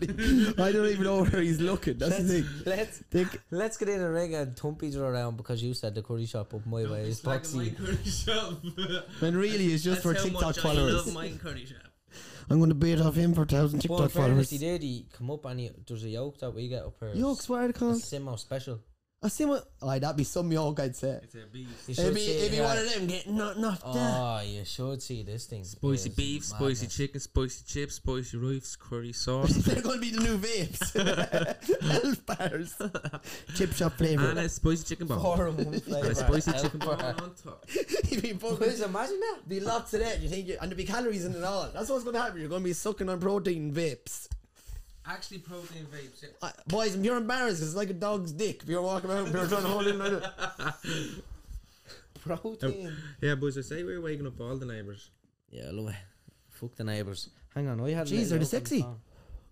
I don't even know where he's looking. That's the thing. Let's Think, let's get in a ring and thump each other around because you said the curry shop up my way is It's like my boxy. curry shop. when really it's just for That's how TikTok much I followers. love my curry shop. I'm going to bait off him for a thousand Well, in TikTok fairness, followers. he did. He come up and he, there's a yoke that we get up here. Yolks, what are they A called? Simo special. I see what. Oh, that'd be some yolk, I'd say. It's a beast. You It'd should be, see it'd it be here. one of them getting not enough that. Oh, you should see this thing. Spicy It's beef, spicy madness. chicken, spicy chips, spicy rice, curry sauce. They're going to be the new vapes. Health bars. Chip shop flavour. And a spicy chicken bone. Four in one And a flavour. spicy Elf chicken bone bar. on top. You'd be fucking- Boys, imagine that. be lots of that. You think, you, and there'd be calories in it all. That's what's going to happen. You're going to be sucking on protein vapes. Actually, protein vapes. Yeah. Uh, boys, I'm pure embarrassed because it's like a dog's dick. If you're walking around, if you're trying to hold in like that. Protein. Yeah, boys, I say we're waking up all the neighbours. Yeah, I love it. Fuck the neighbours. Hang on, I had. a Jeez, little are they look on the sexy? phone.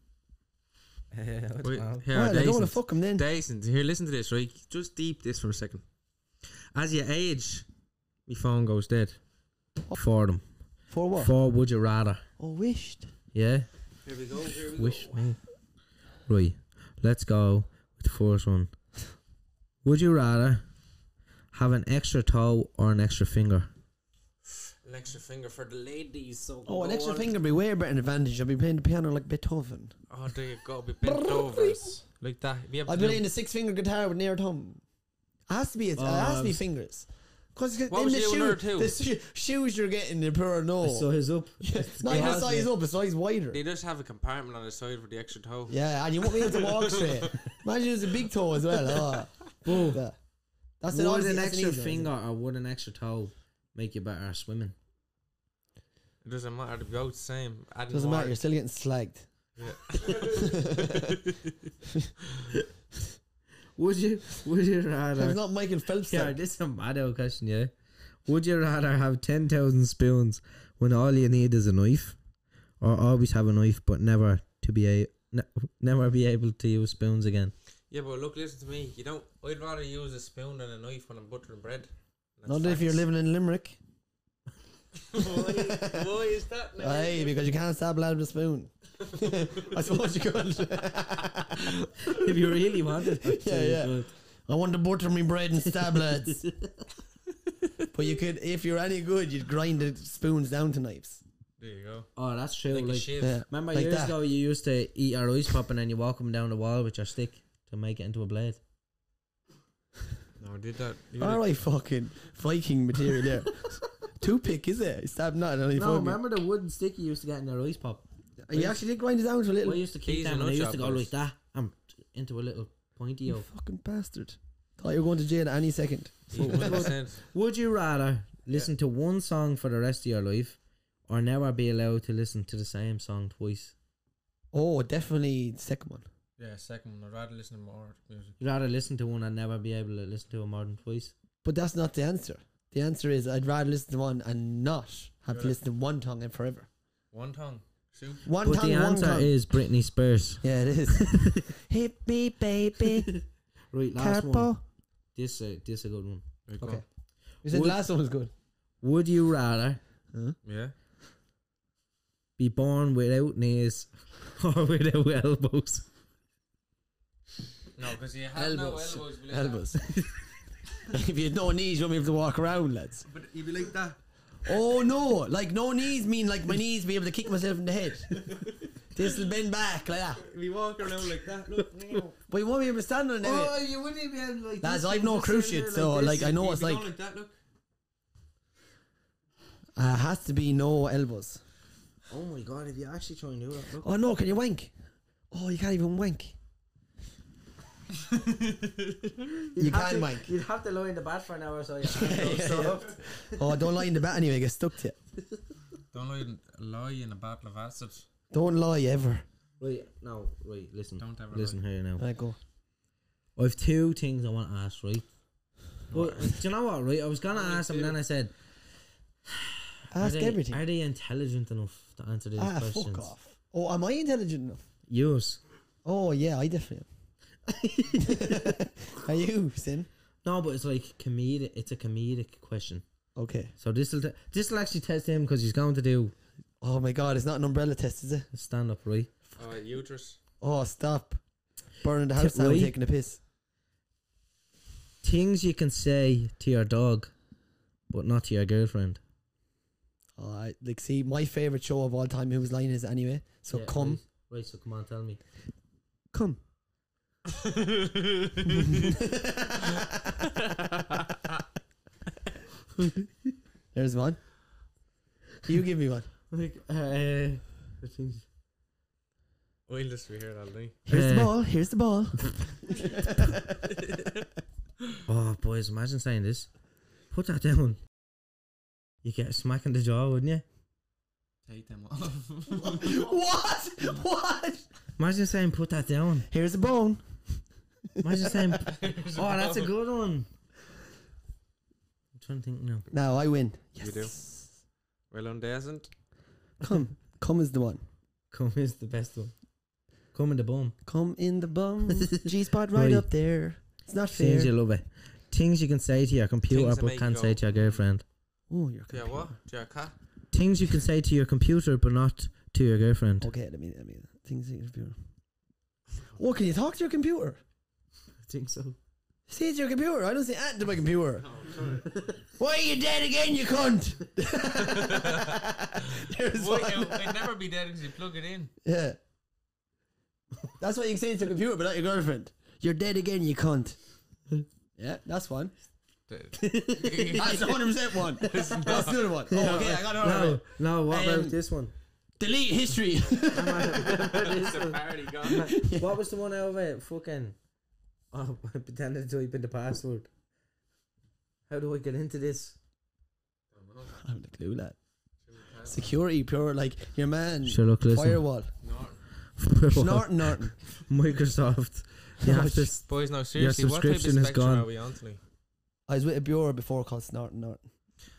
Yeah, what's Wait, wrong? here, Well, I don't want to Dyson. fuck him then. Dyson, here, listen to this, right? Just deep this for a second. As you age, my phone goes dead. For them. For what? For would you rather? Oh, wished. Yeah. Here we go, here we Wish me. Right. Let's go with the first one. Would you rather have an extra toe or an extra finger? An extra finger for the ladies. So Oh, an go extra on. finger would be way better an advantage. I'd be playing the piano like Beethoven. Oh, there you go. Be bent over. Like that. If you have I'd to be do- playing the six finger guitar with near thumb. It has to be. It has to be Um, fingers. Because What then was the, you shoe, number two? the sho- shoes you're getting, the poor no. Size up. It's not even a size up, a size wider. They just have a compartment on the side for the extra toe. Yeah, and you won't be able to walk straight. Imagine it's a big toe as well. Oh, that. That's Would obviously- an that's extra easy one, finger or would an extra toe make you better at swimming? It doesn't matter. The both the same. Adding Doesn't matter, water. you're still getting slagged. Yeah. Would you? Would you It's rather? not Michael Phelps. Yeah, though. this is a mad old question. Yeah. Would you rather have ten thousand spoons when all you need is a knife, or always have a knife but never to be a ne- never be able to use spoons again? Yeah, but look, listen to me. You don't. I'd rather use a spoon than a knife when I'm buttering bread. That's Not if you're facts. living in Limerick. why, why is that? now? Aye, because you can't stab a lad with a spoon. I suppose you could. If you really wanted, Yeah, yeah. I want to butter me bread and stab lads. But you could, if you're any good, you'd grind the spoons down to knives. There you go. Oh, that's true. Like, Like, a shiv. Yeah. remember like years that. ago, you used to eat a rice pop and then you walk them down the wall with your stick to make it into a blade. No, I did that. You All did- right, fucking Viking material there. Toothpick, is it? Stab not. No, No, remember the wooden stick you used to get in the rice pop? You actually did grind it down to a little. I used to keep Keys them and and I nut used to go choppers. like that and into a little pointy You o. fucking bastard. Thought you were going to jail any second. one hundred percent. Would you rather listen to one song for the rest of your life, or never be allowed to listen to the same song twice? Oh, definitely the second one. Yeah, second one. I'd rather listen to more music. You'd rather listen to one and never be able to listen to it more than twice? But that's not the answer. The answer is I'd rather listen to one and not have to Really? listen to one tongue and forever. One tongue. Shoot. One But tongue, the one answer tongue. is Britney Spears. Yeah, it is. Hit me, baby. Right, last one. Carpo. This, uh, this is a good one. Right, Okay. go. You said Would- the last one was good. Would you rather Yeah. be born without knees or without elbows? No, because you have Elbows. no elbows. Elbows. If you had no knees, you won't be able to walk around, lads. But you'd be like that. Oh no, like no knees mean like my knees be able to kick myself in the head. This will bend back like that. We walk around like that. Look. But you won't be able to stand on it. Oh, you wouldn't even be able to like Lads, this. I've no Just cruise stand shit, there so this. like I know You'd it's be like going like that. Look. uh, has to be no elbows. Oh my god, if you actually try and do that, look. Oh no, can you wank? Oh, you can't even wank. You can wank. You'd have to lie in the bath for an hour so you Yeah, yeah. Oh, don't lie in the bat anyway, get stuck to it. Don't lie in, lie in a battle of acid. Don't lie ever. Right, no, right, listen. Don't ever Listen here now. Right, go. I have two things I want to ask, right? But do you know what, right? I was going to ask them and then I said, Ask are they, everything. Are they intelligent enough to answer these Ah, questions? fuck off. Oh, am I intelligent enough? Yours. Oh yeah, I definitely am. Are you, Sin? No, but it's like comedic. It's a comedic question. Okay. So this will this will actually test him because he's going to do Oh my god, it's not an umbrella test, is it? a stand up, right? Oh, uterus. Oh, stop. Burning the house Tip down, right. taking a piss. Things you can say to your dog, but not to your girlfriend. Oh, I, like, see, my favourite show of all time, Whose Line Is It Anyway? So Yeah, come. Right, right, so come on, tell me. Come. There's one. You give me one. Like, uh, We'll just be here all day. Here's Uh, the ball. Here's the ball. oh, boys, imagine saying this. Put that down. You get a smack in the jaw, wouldn't you? Take them off. What? What? Imagine saying, put that down. Here's a bone. Imagine saying, oh, that's a good one. I'm trying to think now. Now I win. You do. Well done, Desmond. Come. Come is the one. Come is the best one. Come in the bum. Come in the bum. G spot right Right. up there. It's not fair. Things you love it. Things you can say to your computer Things that but make can't you say go, to your girlfriend. Oh, you're Yeah, what? Yeah, cat. Things you can say to your computer but not to your girlfriend. Okay, let me, let me. Things in your computer. Oh, can you talk to your computer? I think so. Say it to your computer. I don't say at to my computer. Why are you dead again, you cunt? There's Well, one. it, it'd never be dead because you plug it in. Yeah. That's what you can say to your computer, but not your girlfriend. You're dead again, you cunt. Yeah, that's one. That's one hundred percent one. That's the other one. Oh, okay, I got it. No, no, what Um, about this one? Delete history. It's a party gone. What was the one out of it? Fucking. Oh, I pretended to type in the password. How do I get into this? I have no clue, lad. Security, pure, like your man. Sure, look, listen. Firewall. Snorting, Norton. Microsoft. You have to. s- Boys, no, seriously, what type of subscription is spectrum gone. are we on tonight? I was with a bureau before called Snorting Norton.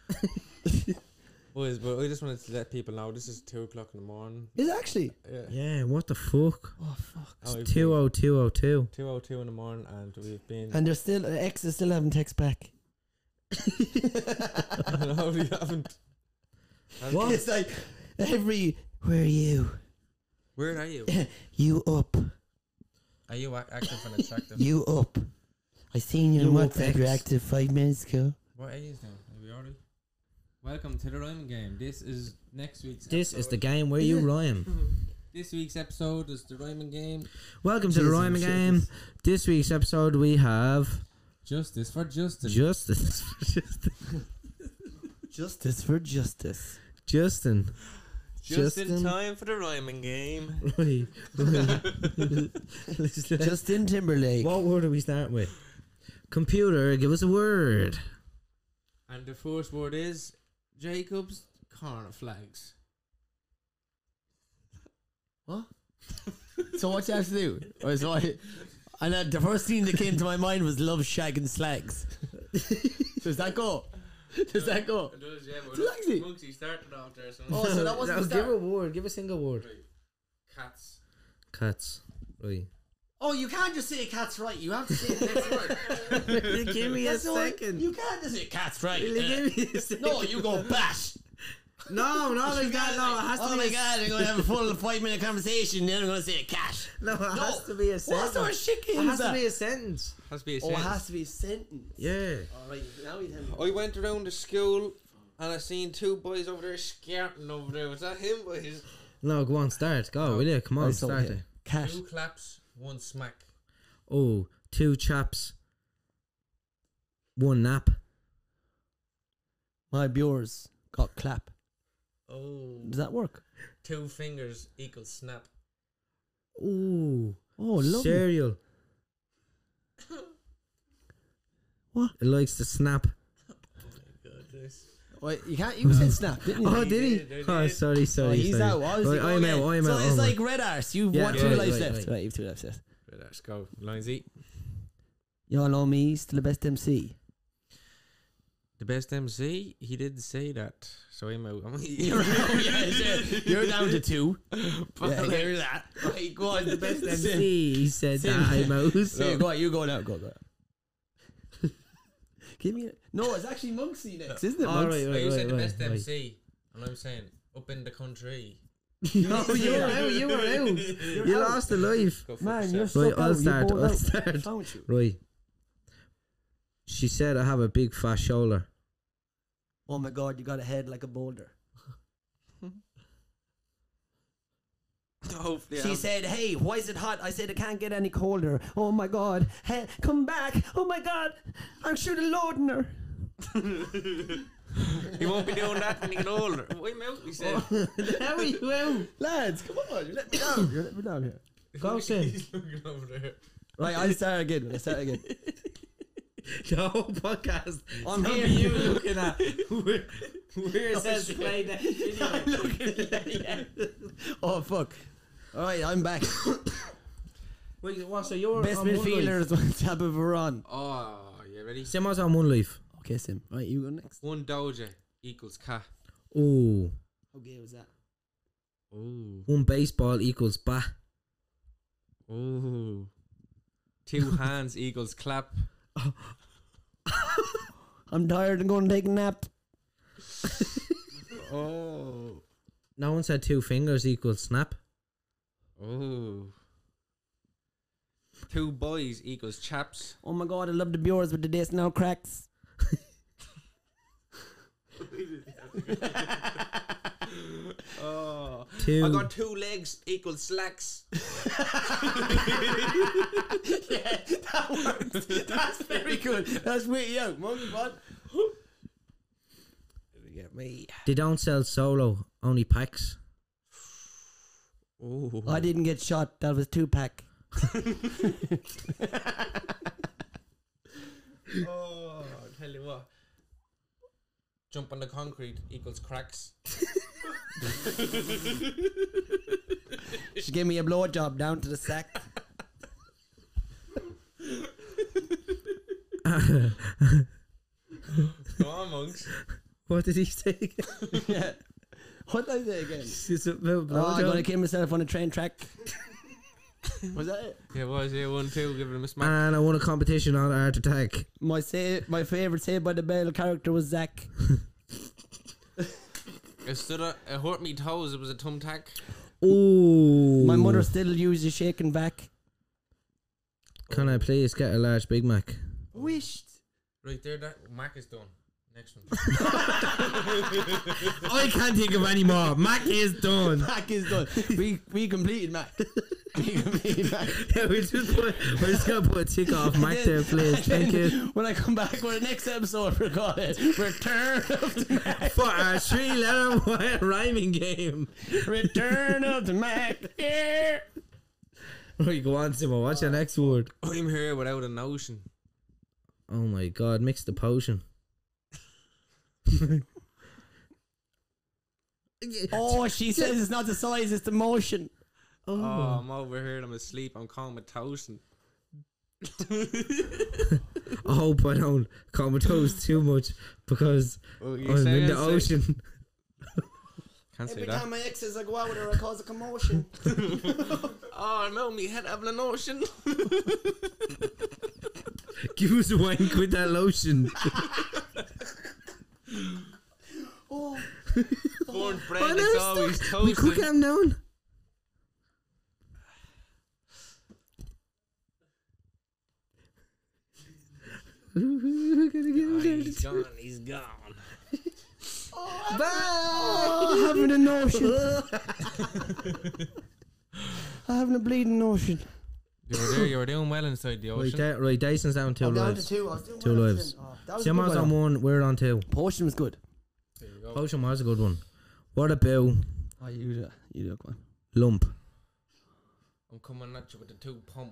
Boys, but I just wanted to let people know this is two o'clock in the morning. Is it actually? Yeah. Yeah, what the fuck? Oh, fuck. Oh, we've It's two oh two oh two. two oh two in the morning and we've been. And there's still, uh, X is still having text back. No, we haven't. What? It's like, every, where are you? Where are you? You up. Are you ac- active and attractive? You up. I seen you, You on up, WhatsApp. You're X. active five minutes ago. What are you now? Are we already? Welcome to the rhyming game. This is next week's. This is the episode. game where you rhyme. This week's episode is the rhyming game. Welcome to the Jesus, rhyming shit, game. this- This week's episode we have Justice for Justin. Justin. Justice for justice. Justin. Just in Justin- time for the rhyming game. Right. right. Let's- let's- Justin Timberlake. what word are we starting with? Computer, give us a word. And the first word is Jacob's corner flags. What? So what you have to do? Or so I, and uh, the first thing that came to my mind was love, shag, and slags. Does that go? Does that go? It does, yeah. But Does it actually? Monksy started off there. So Oh, so that wasn't No, the give start. a word. Give a single word. Cats. Cats. Right. Oh, you can't just say cat's right. You have to say the next word. Give me a That's the one- second. You can't just say cat's right. Really, Uh, give me a second. no, you go bash. No, not like that. No, it has to Oh be my a, god, I'm going to have a full five minute conversation, then I'm going to say cash. No, it No. has to be a What sentence. sort of shit It game is has to that? be a sentence. Has to be a Oh, it sentence. has to be a sentence. Yeah. Alright, now you tell me. I went around the school and I seen two boys over there skirting over there. Was that him, boys? No, go on, start. Go, will you? Come on, Right, so, start okay. it. Cash. Two claps, one smack. Oh, two chaps. One nap. My viewers got clap. Oh. Does that work? Two fingers equals snap. Ooh. Oh, lovely. Cereal. What? It likes to snap. Goodness. Wait, you can't. You said snap, didn't you? Oh, did he? did, he Oh, did. sorry, sorry. Oh, he's sorry. out. Obviously, Right, go I'm again. out, I'm so out. it's I'm like out. red arse. You've Yeah, what right, two lives right, left? right. Right, you've two lives left. Right, let's go. Linesy. Y'all know me, still the best M C. The best M C? He didn't say that. So I'm out. You're, oh, yeah, yeah. You're down to two. But Yeah, like- hear that. Right, go on. The best M C, he said that. I'm out. Yeah, go on, you go now. Go, go. Give me a, no, it's actually Monksy next, isn't it? All Monks? right, No, right, you right, said the right, best right. M C. And I'm saying up in the country. No, you were out. You were out. You out. lost the life. Go fuck Man, you're yourself. stuck Right, I'll out. You start. bowled I'll out. start. What's wrong with you? Right. She said I have a big fat shoulder. Oh my god, you got a head like a boulder. Hopefully She I'm- said, hey, why is it hot? I said, it can't get any colder. Oh my god. Hey, come back. Oh my god. I'm sure the loading her. He won't be doing that when he get older. I'm out, he said. How are you out? Lads, come on. You let me down. You let me down here. Go, Sin. He's looking over there. Right, I'll start again. I'll start again. The whole podcast. I'm How here. are you looking at? Where, where it says shit. play that video? I'm looking at it. Oh, fuck. All right, I'm back. Wait, what? So you're Best on one midfielder life? is on top of Iran. Oh, you ready? Sim was on one life. Okay, Sim. Right, you go next. One Doja equals cat. Oh, How gay was that? Ooh. one baseball equals bat. Ooh. Two hands equals clap. I'm tired and going to take a nap. Oh. No one said two fingers equals snap. Oh. Two boys equals chaps. Oh my god, I love the viewers with the days now cracks. Oh. Two. I got two legs equals slacks. Yeah, that works. That's very good. That's witty out. Monkey bud. Get me. They don't sell solo, only packs. Oh. I didn't get shot. That was two pack. Oh, I'll tell you what. Jump on the concrete equals cracks. She gave me a blowjob down to the sack. Go on, monks. What did he say? Yeah. What did I say again? It's about Oh, I'm blowjob. gonna kill myself on a train track. Was that it? Yeah, was it one, two, giving him a smack. And I won a competition on Art Attack. My say, my favorite Saved by the Bell character was Zach. It stood up, it hurt me toes, it was a thumbtack. Ooh. My mother still uses shaking back. Can I please get a large Big Mac? Wished. Right there, that Mac is done. Next one. I can't think of any more. Mac is done. Mac is done. We we completed Mac. We completed Mac. Yeah, we just put, we're just gonna put a tick off Mac there, please. Thank you. When I come back for the next episode, we're called it Return of the Mac. For our three-letter rhyming game. Return of the Mac. Yeah. Right, go on, Simo. What's your next word? I'm here without a notion. Oh my God! Mix the potion. Oh, she says it's not the size, it's the motion. Oh, I'm over here. I'm asleep. I'm comatose. I hope I don't comatose too much because Well, I'm you say in the I say- ocean. Can't say Every that. time my exes I go out with her, I cause a commotion. Oh, no, me head having an ocean. Give us a wank with that lotion. Oh, Born bread Oh, is no, always stop. We cook toasted. him down. Oh, he's gone. He's gone. oh, having a notion. having a bleeding notion. You were there. You were doing well inside the Right, ocean. da- right, Dyson's down two I'm down to lives. two. I was doing Two well lives. then. Oh, that was a good Simo's one. on one, we're on two. Potion was good. There you go. Potion was a good one. What about Oh, you do it. You do it, go on. lump? I'm coming at you with the two pump.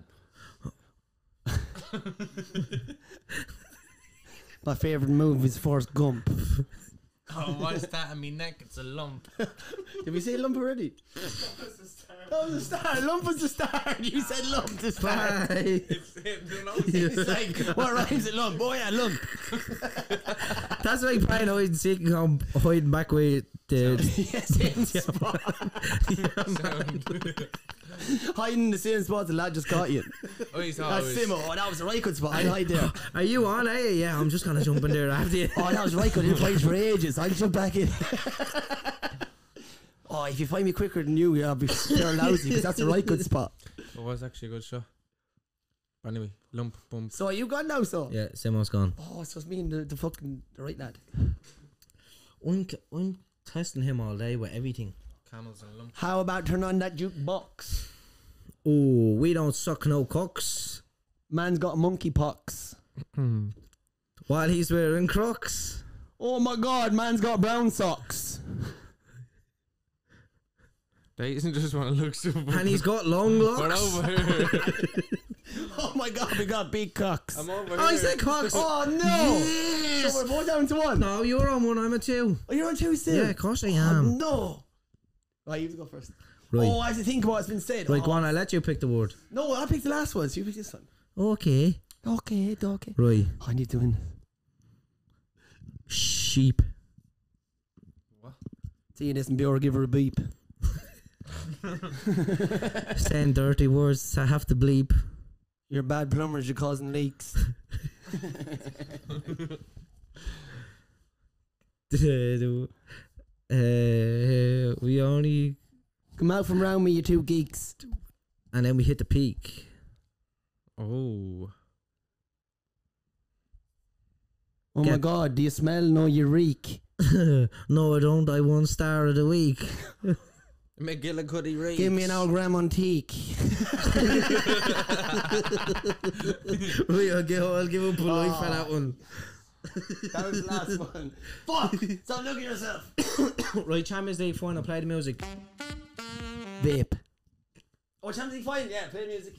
My favourite move is Forrest Gump. Oh, what's that on me neck? It's a lump. Did we say lump already? That was the start. Lump was the start. You said lump to start. Bye. It's, you know, It's like, what rhymes with lump? Oh yeah, lump. That's like playing hide and seek and come hiding back with the. Yes, in spot. Hiding in the same spot the lad just caught you. oh, he's That's always. Simo. Oh, that was the right good spot. I'd hide there. Are you on? Eh? Yeah, I'm just gonna jump in there after you. Oh, that was right good. Didn't fight for ages. I'll jump back in. Oh, if you find me quicker than you, I'll be fair lousy because that's the right good spot. It was actually a good shot. But anyway, lump, bump. So are you gone now, so? Yeah, Simo's gone. Oh, so it's me and the, the fucking the right lad. I'm, I'm testing him all day with everything. Camels and lumps. How about turn on that jukebox? Oh, we don't suck no cocks Man's got monkeypox. while he's wearing Crocs. Oh my god, man's got brown socks. Dayton just want to look super. And he's got long We're locks. over here. Oh my god, we got big cocks. I'm over Oh, here. he said cocks. Oh no! Yes. So we're both down to one. No, you're on one, I'm a two. Oh, you're on two still? Yeah, of course I Oh, am. no. Right, you have to go first. Right. Oh, I have to think what's been said. Right, oh. go on, I'll let you pick the word. No, I picked the last one, so you pick this one. Okay. Okay, okay. Right. I need to win. Sheep. See this and Bjorn give her a beep. Saying dirty words, I have to bleep. You're bad plumbers, you're causing leaks. uh, we only. Come out from round me, you two geeks. And then we hit the peak. Oh. Oh my Get- god, do you smell? No, you reek. No, I don't. I won star of the week. McGillicuddy Reach. Give me an old Graham antique. Right, I'll give, I'll give up a life for that one. That was the last one. Fuck! Stop looking at yourself. Right, Champions League final. Play the music. Vape. Oh, Champions League final? Yeah, play the music.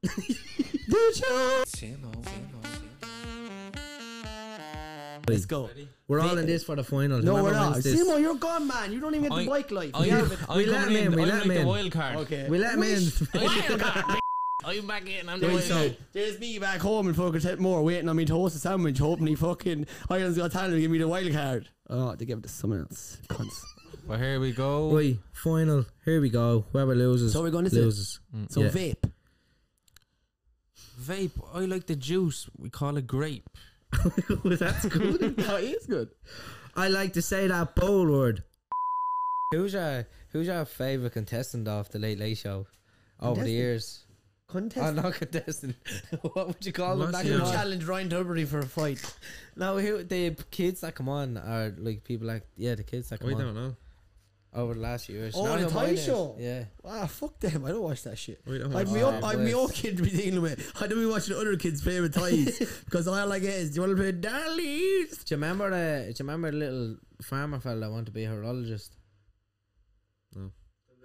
Let's go. We're all in this for the final. No, Whoever we're not. wins this- Simo, you're gone, man. You don't even get the I- bike life. I'm, Yeah, I'm We let coming him in. in, we I'm let like him the in. wild card. okay. We let him in. Wild card. I'm back in. I'm the Right, wild so- card. There's me back home in fucking Ted Moore waiting on me to host a sandwich, hoping he fucking Ireland's Got Talent to give me the wild card. Oh, they give it to someone else. Cunts. Well, here we go. Right, final. Here we go. Whoever loses, So we're going to say- loses. So Yeah. vape. Vape. I like the juice. We call it grape. That's good. Oh, it is good. I like to say that bold word. Who's your Who's your favourite contestant of the Late Late Show over the Contestant? years? contest. Oh, not contestant. What would you call them What's back the in You other- the challenge Ryan Tuberty for a fight. No, who the kids that come on are like people like yeah, the kids that come I on don't know. over the last few years. Oh, Not the who Toy mine is. Show? Yeah. Ah, fuck them. I don't watch that shit. I don't I'd watch be that. up. I'd be West. up kid to be dealing with. I don't be watching other kids' favourite toys because all I get is, do you want to play Darlies? Do you remember the? Do you remember the little farmer fella that wanted to be a horologist? No.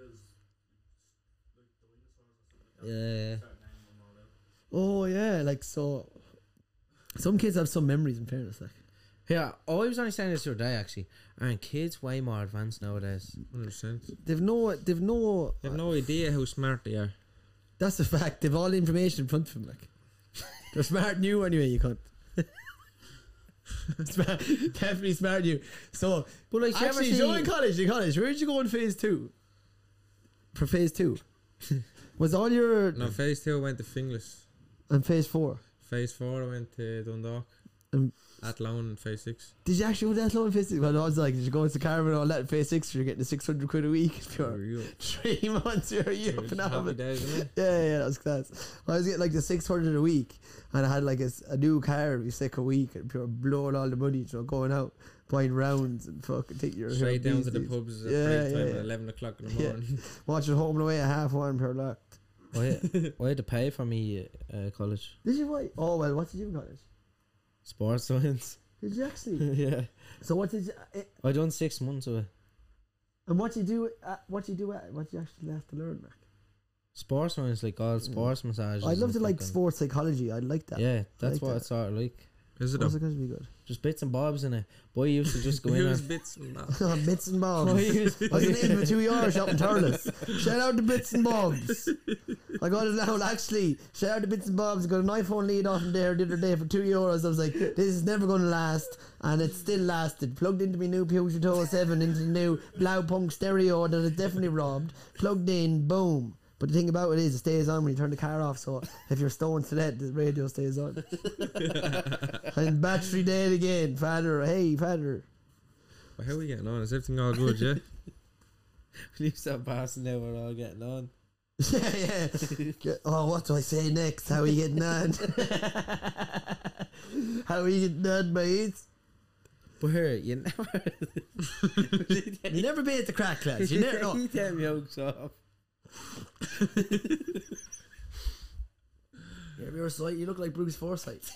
Yeah. Oh yeah, like so. Some kids have some memories. In fairness, like Yeah, oh, I was only saying this the other day actually. Aren't kids way more advanced nowadays? one hundred percent. they've no, they've no. They have no idea how smart they are. That's a fact. They've all the information in front of them. Like they're smart than you anyway. You can't. Smart, definitely smart than you. So, But like, you ever actually, see- Joe in college, in college, where did you go in phase two? For phase two, was all your No, phase two I went to Finglas. and phase four? Phase four I went to Dundalk. Um, Athlone in phase six. Did you actually go that low in phase six? Well, I was like, did you go into Carmen and all that in phase six? You're getting the six hundred quid a week for Real. three months. You're you up and out of Happy it. days, isn't it? Yeah, yeah, that was class. I was getting like the six hundred a week, and I had like a, s- a new car every second week, and pure blowing all the money, you know, going out, buying rounds, and fucking take your Straight down to the these- pubs at Yeah, break yeah, time yeah. at eleven o'clock in the Yeah. morning. watching Home and Away at half one per lot. I had, I had to pay for me uh, college Did you buy? Oh well, what did you in college? sports science. Did you actually? Yeah, So what did you? eh, I done six months of it. And what you do? Uh, what you do? At, what you actually have to learn? Like? Sports science, like all sports massages. I'd love and to like fucking- sports psychology. I'd like that. Yeah, that's like what that. it's sort of like. Is it What's though? it going to be good? Just bits and bobs in it. Boy used to just go in Use and bits and that. Oh, bits and bobs. Oh, I he was was- in for two euros shop in Turles. Shout out to Bits and Bobs. I got it now, actually. Shout out to Bits and Bobs. Got an iPhone lead off from there the other day for two euros. I was like, this is never going to last. And it still lasted. Plugged into my new Peugeot two oh seven into the new Blaupunk stereo that is definitely robbed. Plugged in, boom. But the thing about it is, it stays on when you turn the car off. So if you're stoned to that, the radio stays on. And battery dead again. Father, hey, father. Well, how are we getting on? Is everything all good, yeah? you start passing now, we're all getting on. Yeah, yeah. Get- Oh, what do I say next? How are you getting on? How are you getting on, mates? But here, you never. You never been at the crack class. You never know. He them yokes off. Yeah, you're sight. You look like Bruce Forsyth.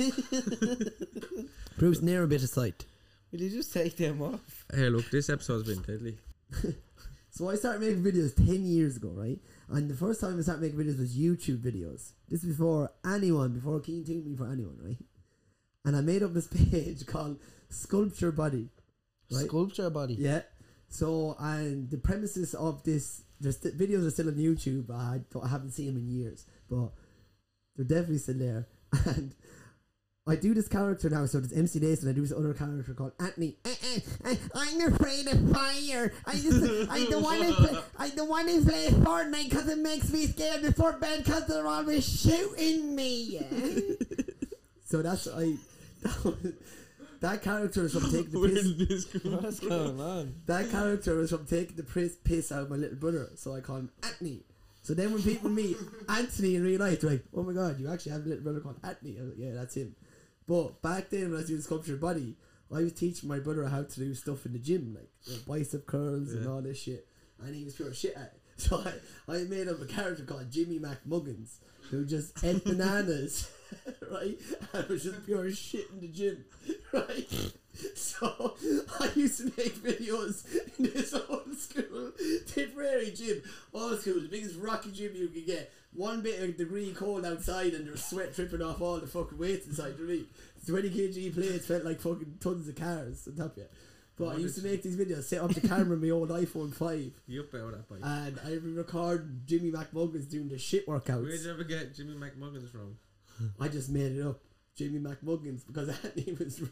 Bruce near a bit of sight. Will you just take them off? Hey, look, this episode's been deadly. So I started making videos ten years ago, right? And the first time I started making videos was YouTube videos. This is before anyone, before Keen took me for anyone, right? And I made up this page called Sculpture Body. Right? Sculpture body. Yeah. So, and the premises of this, there's st- videos are still on YouTube. I, don't, I haven't seen them in years, but they're definitely still there. And I do this character now. So there's M C Dace, and I do this other character called Anthony. Eh, eh, eh, I'm afraid of fire. I just, I don't want to play. I don't want to play Fortnite because it makes me scared before bed because they're always shooting me. Yeah? So that's I. That character is from taking the piss. What's going on? That character was from taking the piss, piss out of my little brother, so I call him Anthony. So then when people meet Anthony in real life, they're like, "Oh my god, you actually have a little brother called Anthony." I was like, "Yeah, that's him." But back then when I was doing Sculpture Body, I was teaching my brother how to do stuff in the gym, like you know, bicep curls and Yeah. all this shit, and he was pure shit at it. So I, I made up a character called Jimmy McMuggins, who just ate bananas, right? And was just pure shit in the gym, right? So I used to make videos in this old school Tipperary gym, old school, the biggest rocky gym you could get. One bit of degree cold outside and there's sweat dripping off all the fucking weights inside the ring. twenty kilogram plates felt like fucking tons of cars on top of you. But I used to make these videos, set up the camera on my old iPhone five, You up out that bike. and I record Jimmy McMuggins doing the shit workouts. Where'd you ever get Jimmy McMuggins from? I just made it up, Jimmy McMuggins, because Annie was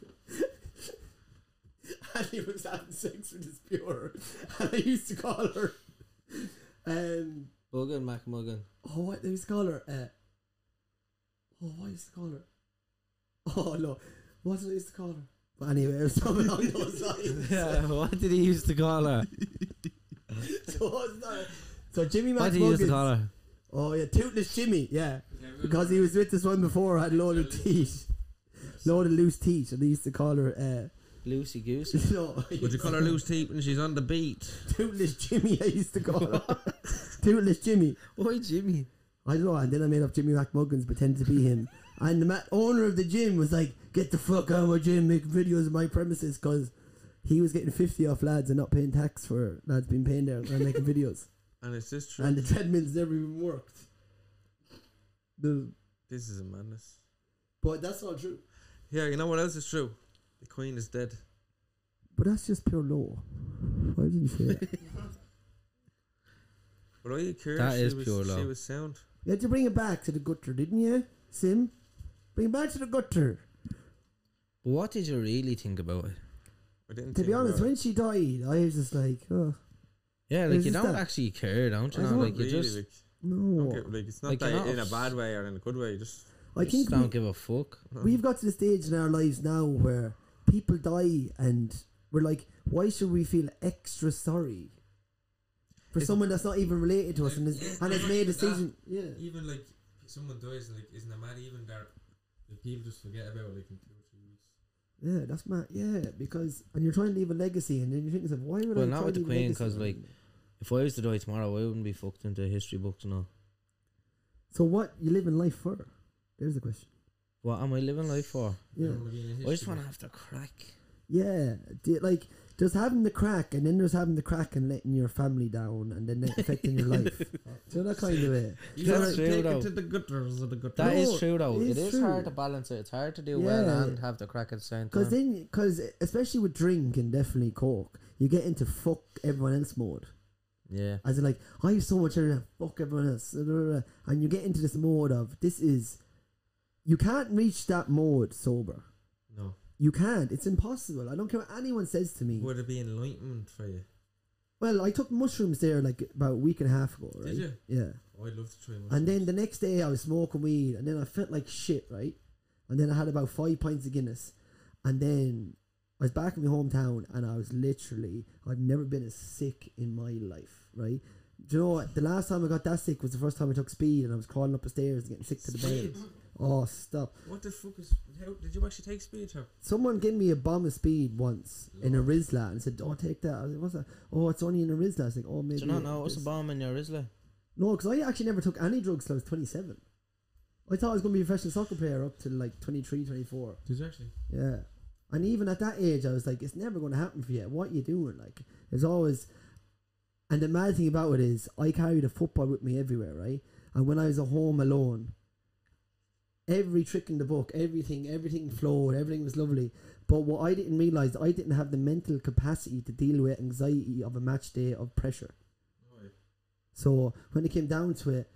Annie was having sex with his pure, and I used to call her, um, Muggin, Mac Muggin. oh, what they used to call her? Uh, oh, what used to call her? Oh no, what did I used to call her? But anyway, it was something along those lines. Yeah, what did he used to call her? So, what's that? So Jimmy What did he used to McMuggins. call her? Oh yeah, Toothless Jimmy, yeah. because he was with this one before, had a load of teeth, load of loose teeth, and they used to call her. Uh, Loosey goosey. no, Would you call her loose teeth when she's on the beat? Toothless Jimmy, I used to call her. Toothless Jimmy. Why Jimmy? I don't know, and then I made up Jimmy McMuggins, pretended to be him. And the ma- owner of the gym was like, "Get the fuck out of my gym, making videos of my premises," because he was getting fifty off lads and not paying tax for lads being paying there and making videos. And is this true? And the treadmills never even worked. The, This is a madness. but that's not true. Yeah, you know what else is true? The Queen is dead. But that's just pure law. Why did you say that? But are you curious? That she is was, pure She law. was sound. You had to bring it back to the gutter, didn't you, Sim? Bring it back to the gutter. But what did you really think about it? I didn't To think be honest, about it. when she died, I was just like, oh, Yeah, like Is you this don't that? actually care, don't you? I know? don't Like you Really, just, like, no. okay, like it's not Like, you're that not in a obs- bad way or in a good way. Just I just think don't we, give a fuck. we've got to the stage in our lives now where people die and we're like, why should we feel extra sorry for It's- someone that's not even related to us and has, It's and has not made a even decision? Yeah. Even like someone dies, like isn't it mad? Even there, like people just forget about it, like in two or three weeks. Yeah, that's mad. Yeah, because and you're trying to leave a legacy, and then you think to yourself, why would Well, I not try with to the leave a Queen, legacy? 'cause, like, If I was to die tomorrow, I wouldn't be fucked into history books and all. So what you live in life for? There's the question. What am I living life for? I Yeah, don't wanna be in a I just history want to book. have the crack. yeah. Do you- like there's having the crack, and then there's having the crack and letting your family down, and then affecting your life. So that kind of it. you That's have to true, take though. it to the gutters of the gutters. That No, is true though. it It is is true. hard to balance it. It's hard to do well Yeah. and have the crack at the same time. Because then, because especially with drink and definitely coke, you get into fuck everyone else mode. yeah. As in, like, I have so much energy, fuck everyone else. blah, blah, blah. And you get into this mode of, this is, you can't reach that mode sober. No. You can't. It's impossible. I don't care what anyone says to me. Would it be enlightenment for you? Well, I took mushrooms there like about a week and a half ago, right? Did you? Yeah. Oh, I'd love to try one. And then the next day I was smoking weed, and then I felt like shit, right? And then I had about five pints of Guinness. And then I was back in my hometown, and I was literally, I've never been as sick in my life, right? Do you know what? The last time I got that sick was the first time I took speed, and I was crawling up the stairs and getting sick to the bed. Speed? Oh, stop. What the fuck is? How did you actually take speed? How? Someone gave me a bomb of speed once in a Rizla and said, "Oh, take that." I was like, "What's that?" "Oh, it's only in a Rizla." I was like, "Oh, maybe." Do you not know what's a this." bomb in your Rizla? No, because I actually never took any drugs till I was twenty-seven. I thought I was going to be a professional soccer player up to like twenty-three, twenty-four. Did you actually? Yeah. And even at that age, I was like, it's never going to happen for you. What you doing? Like, there's always... And the mad thing about it is, I carried a football with me everywhere, right? And when I was at home alone, every trick in the book, everything, everything flowed, everything was lovely. But what I didn't realise, I didn't have the mental capacity to deal with anxiety of a match day of pressure. Right. So when it came down to it,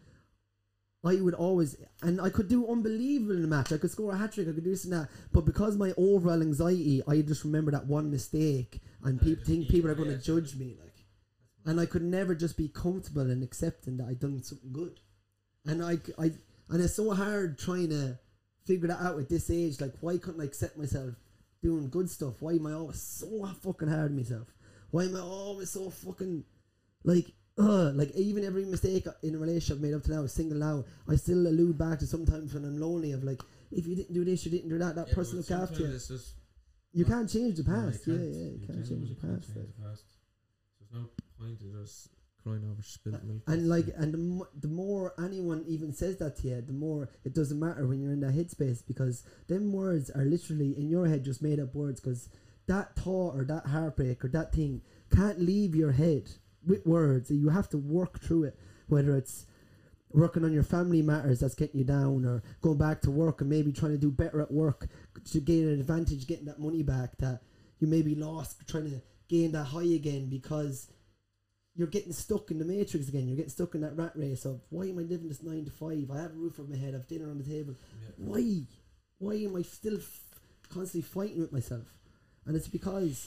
I would always, and I could do unbelievable in a match. I could score a hat trick. I could do this and that. But because my overall anxiety, I just remember that one mistake, and people think people are going to judge me, like, and I could never just be comfortable and accepting that I'd done something good. And I, I, and it's so hard trying to figure that out at this age. Like, why couldn't I accept myself doing good stuff? Why am I always so fucking hard on myself? Why am I always so fucking like? Uh, like even every mistake in a relationship made up to now, single now, I still allude back to sometimes when I'm lonely of like, if you didn't do this, you didn't do that, that Yeah, person but looked after you. sometimes it's just- You can't change the No, you past. Yeah, can't. yeah, you, can't can, change but the you can't past. change like. the past. There's no point in just Crying over spilled milk. And like, and the, mo- the more anyone even says that to you, the more it doesn't matter when you're in that headspace, because them words are literally in your head just made up words, because that thought or that heartbreak or that thing can't leave your head with words. You have to work through it, whether it's working on your family matters that's getting you down, or going back to work and maybe trying to do better at work to gain an advantage, getting that money back that you maybe lost, trying to gain that high again, because you're getting stuck in the matrix again. You're getting stuck in that rat race of, why am I living this nine to five? I have a roof over my head, I have dinner on the table. Yeah. Why? Why am I still f- constantly fighting with myself? And it's because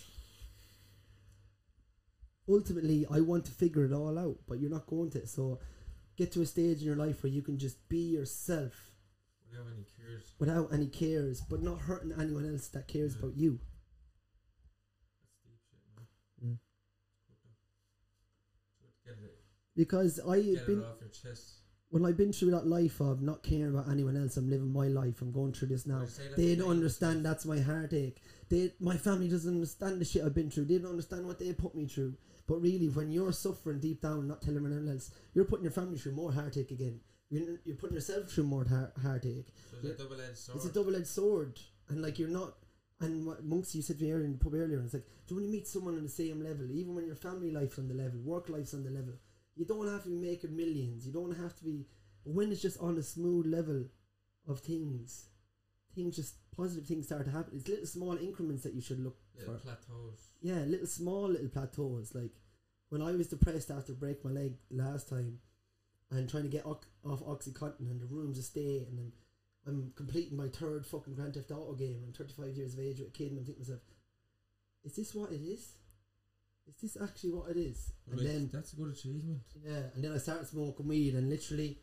ultimately I want to figure it all out, but you're not going to. So get to a stage in your life where you can just be yourself without any cares. without any cares, but not hurting anyone else that cares Yeah. about you. That's deep shit, man. Yeah. Get it, Because I've get been it off your chest. when I've been through that life of not caring about anyone else, I'm living my life, I'm going through this now. I'd say that's They'd the understand that's my heartache. They, my family doesn't understand the shit I've been through. They don't understand what they put me through. But really, when you're suffering deep down, not telling anyone else, you're putting your family through more heartache again. You're, you're putting yourself through more heart, heartache. So it's a double-edged sword. It's a double-edged sword. And like, you're not... And what Monks, you said to me earlier in the pub earlier, and it's like, do you want to meet someone on the same level, even when your family life's on the level, work life's on the level, you don't have to be making millions, you don't have to be, but when it's just on a smooth level of things, things just, positive things start to happen. It's little small increments that you should look Little for. plateaus. Yeah, little small little plateaus. Like, when I was depressed after break my leg last time, and trying to get oc- off Oxycontin, and the room's a stay, and then I'm completing my third fucking Grand Theft Auto game. I'm thirty-five years of age with a kid, and I'm thinking to myself, is this what it is? Is this actually what it is? And Right, then, that's a good achievement. yeah, and then I started smoking weed, and literally,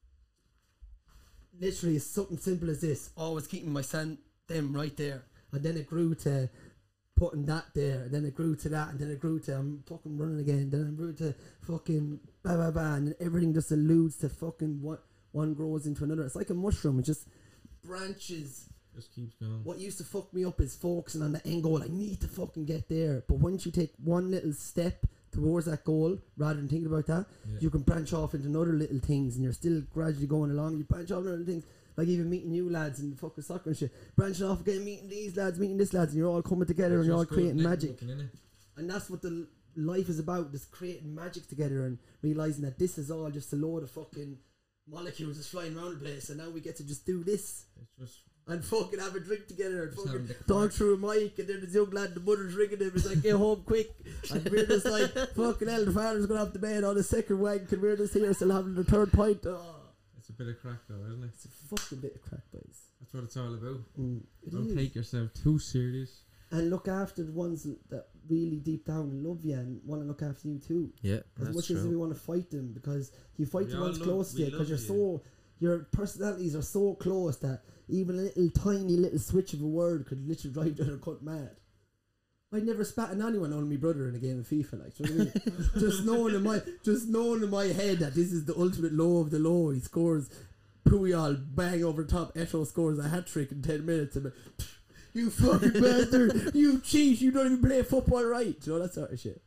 literally, it's something simple as this. Always keeping my son, them right there. And then it grew to putting that there, and then it grew to that, and then it grew to I'm fucking running again, then it grew to fucking blah blah blah, and then everything just alludes to fucking what one grows into another. It's like a mushroom, it just branches. Just keeps going. What used to fuck me up is focusing on the end goal. I need to fucking get there. But once you take one little step towards that goal, rather than thinking about that, Yeah. you can branch off into other little things, and you're still gradually going along. You branch off into other things, like even meeting new lads and fucking soccer and shit. Branching off again, meeting these lads, meeting this lads, and you're all coming together, It's and you're all just good creating magic. networking, innit? And that's what the l- life is about, just creating magic together and realising that this is all just a load of fucking molecules just flying around the place, and now we get to just do this It's just and fucking have a drink together and Just fucking having the talk crack. through a mic, and then this young lad, the mother's ringing him, it's like, get home quick, and we're just like, fucking hell, the father's going off the bed on the second wank, and we're just here still having the third pint. Oh, it's a bit of crack though, isn't it? it's a fucking bit of crack, boys. That's what it's all about. Mm, it Don't is. take yourself too serious. And look after the ones that really deep down love you and want to look after you too. Yeah, As that's much as we true. want to fight them, because you fight We the all ones love- close to we you, because love you're you. so, your personalities are so close that even a little tiny little switch of a word could literally drive the other cunt mad. I'd never spat on anyone on my brother in a game of FIFA, like, do you know what I mean? just knowing in my, just knowing in my head that this is the ultimate low of the low. He scores, Puyol bang over the top. Eto scores a hat trick in ten minutes, and I'm like, you fucking bastard, you cheat, you don't even play football right, you know, that sort of shit.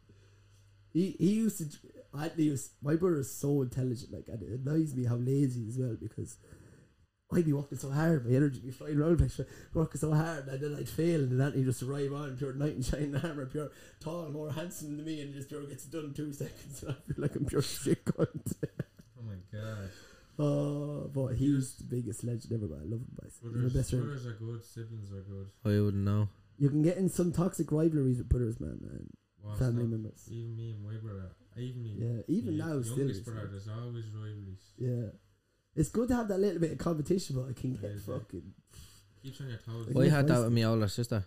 He he used to. I he was, my brother is so intelligent, like, and it annoys me how lazy he is as well, because I'd be working so hard, my energy would be flying around, like, working so hard, and then I'd fail, and then he'd just arrive on pure knight in shining armour, pure tall, more handsome than me, and just pure gets it done in two seconds, and I feel like I'm pure shit cunt. Oh my god. Oh, but he was the biggest legend ever, but I love him, boys. He's my Brothers, best friend. brothers are good, siblings are good. I wouldn't know. You can get in some toxic rivalries with brothers, man, and Well, it's family not- members. Even me and my brother, even me. Yeah, even the now, still youngest is, brother, like- there's always rivalries. Yeah. It's good to have that little bit of competition, but I can It get is, yeah. fucking... Keeps on your toes. Like, I yeah, had that feisty. with my older sister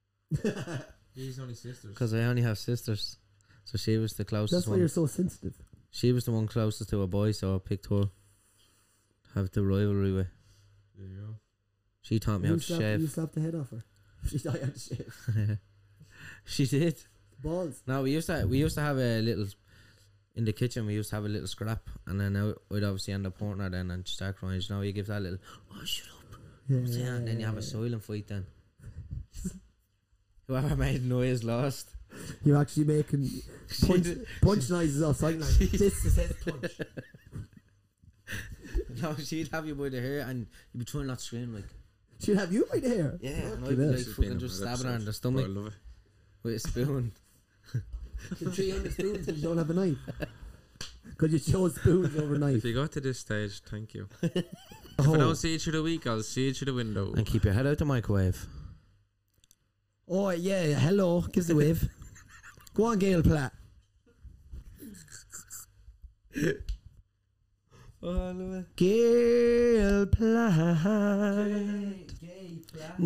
He's only sisters. because I only have sisters, so she was the closest That's why one. you're so sensitive. She was the one closest to a boy, so I picked her. Have the rivalry with. There you go. She taught me how You to slapped, you shave. slapped the head off her. She died on the shave. She did. Balls. No, we used to we used to have a little in the kitchen. We used to have a little scrap, and then I would obviously end up pointing her then and she'd start crying. You know, you give that little oh shut up, Yeah, yeah, and then you have a silent fight. Then whoever made noise lost. You're actually making punch, punch noises off sight line. This says punch. No, she'd have you by the hair, and you'd be trying not to scream like She'd have you right here. yeah, and Fucking I'd be hell. like fucking just stabbing her in the stomach I love it. with a spoon. The three hundred spoons because you don't have a knife. Because you chose spoons over If knife. you got to this stage, thank you. Oh. If I don't see you through the week, I'll see you through the window. And keep your head out the microwave. Oh, yeah, hello. Give us a wave. Go on, Gail Platt. Oh, I love it. Gail Platt.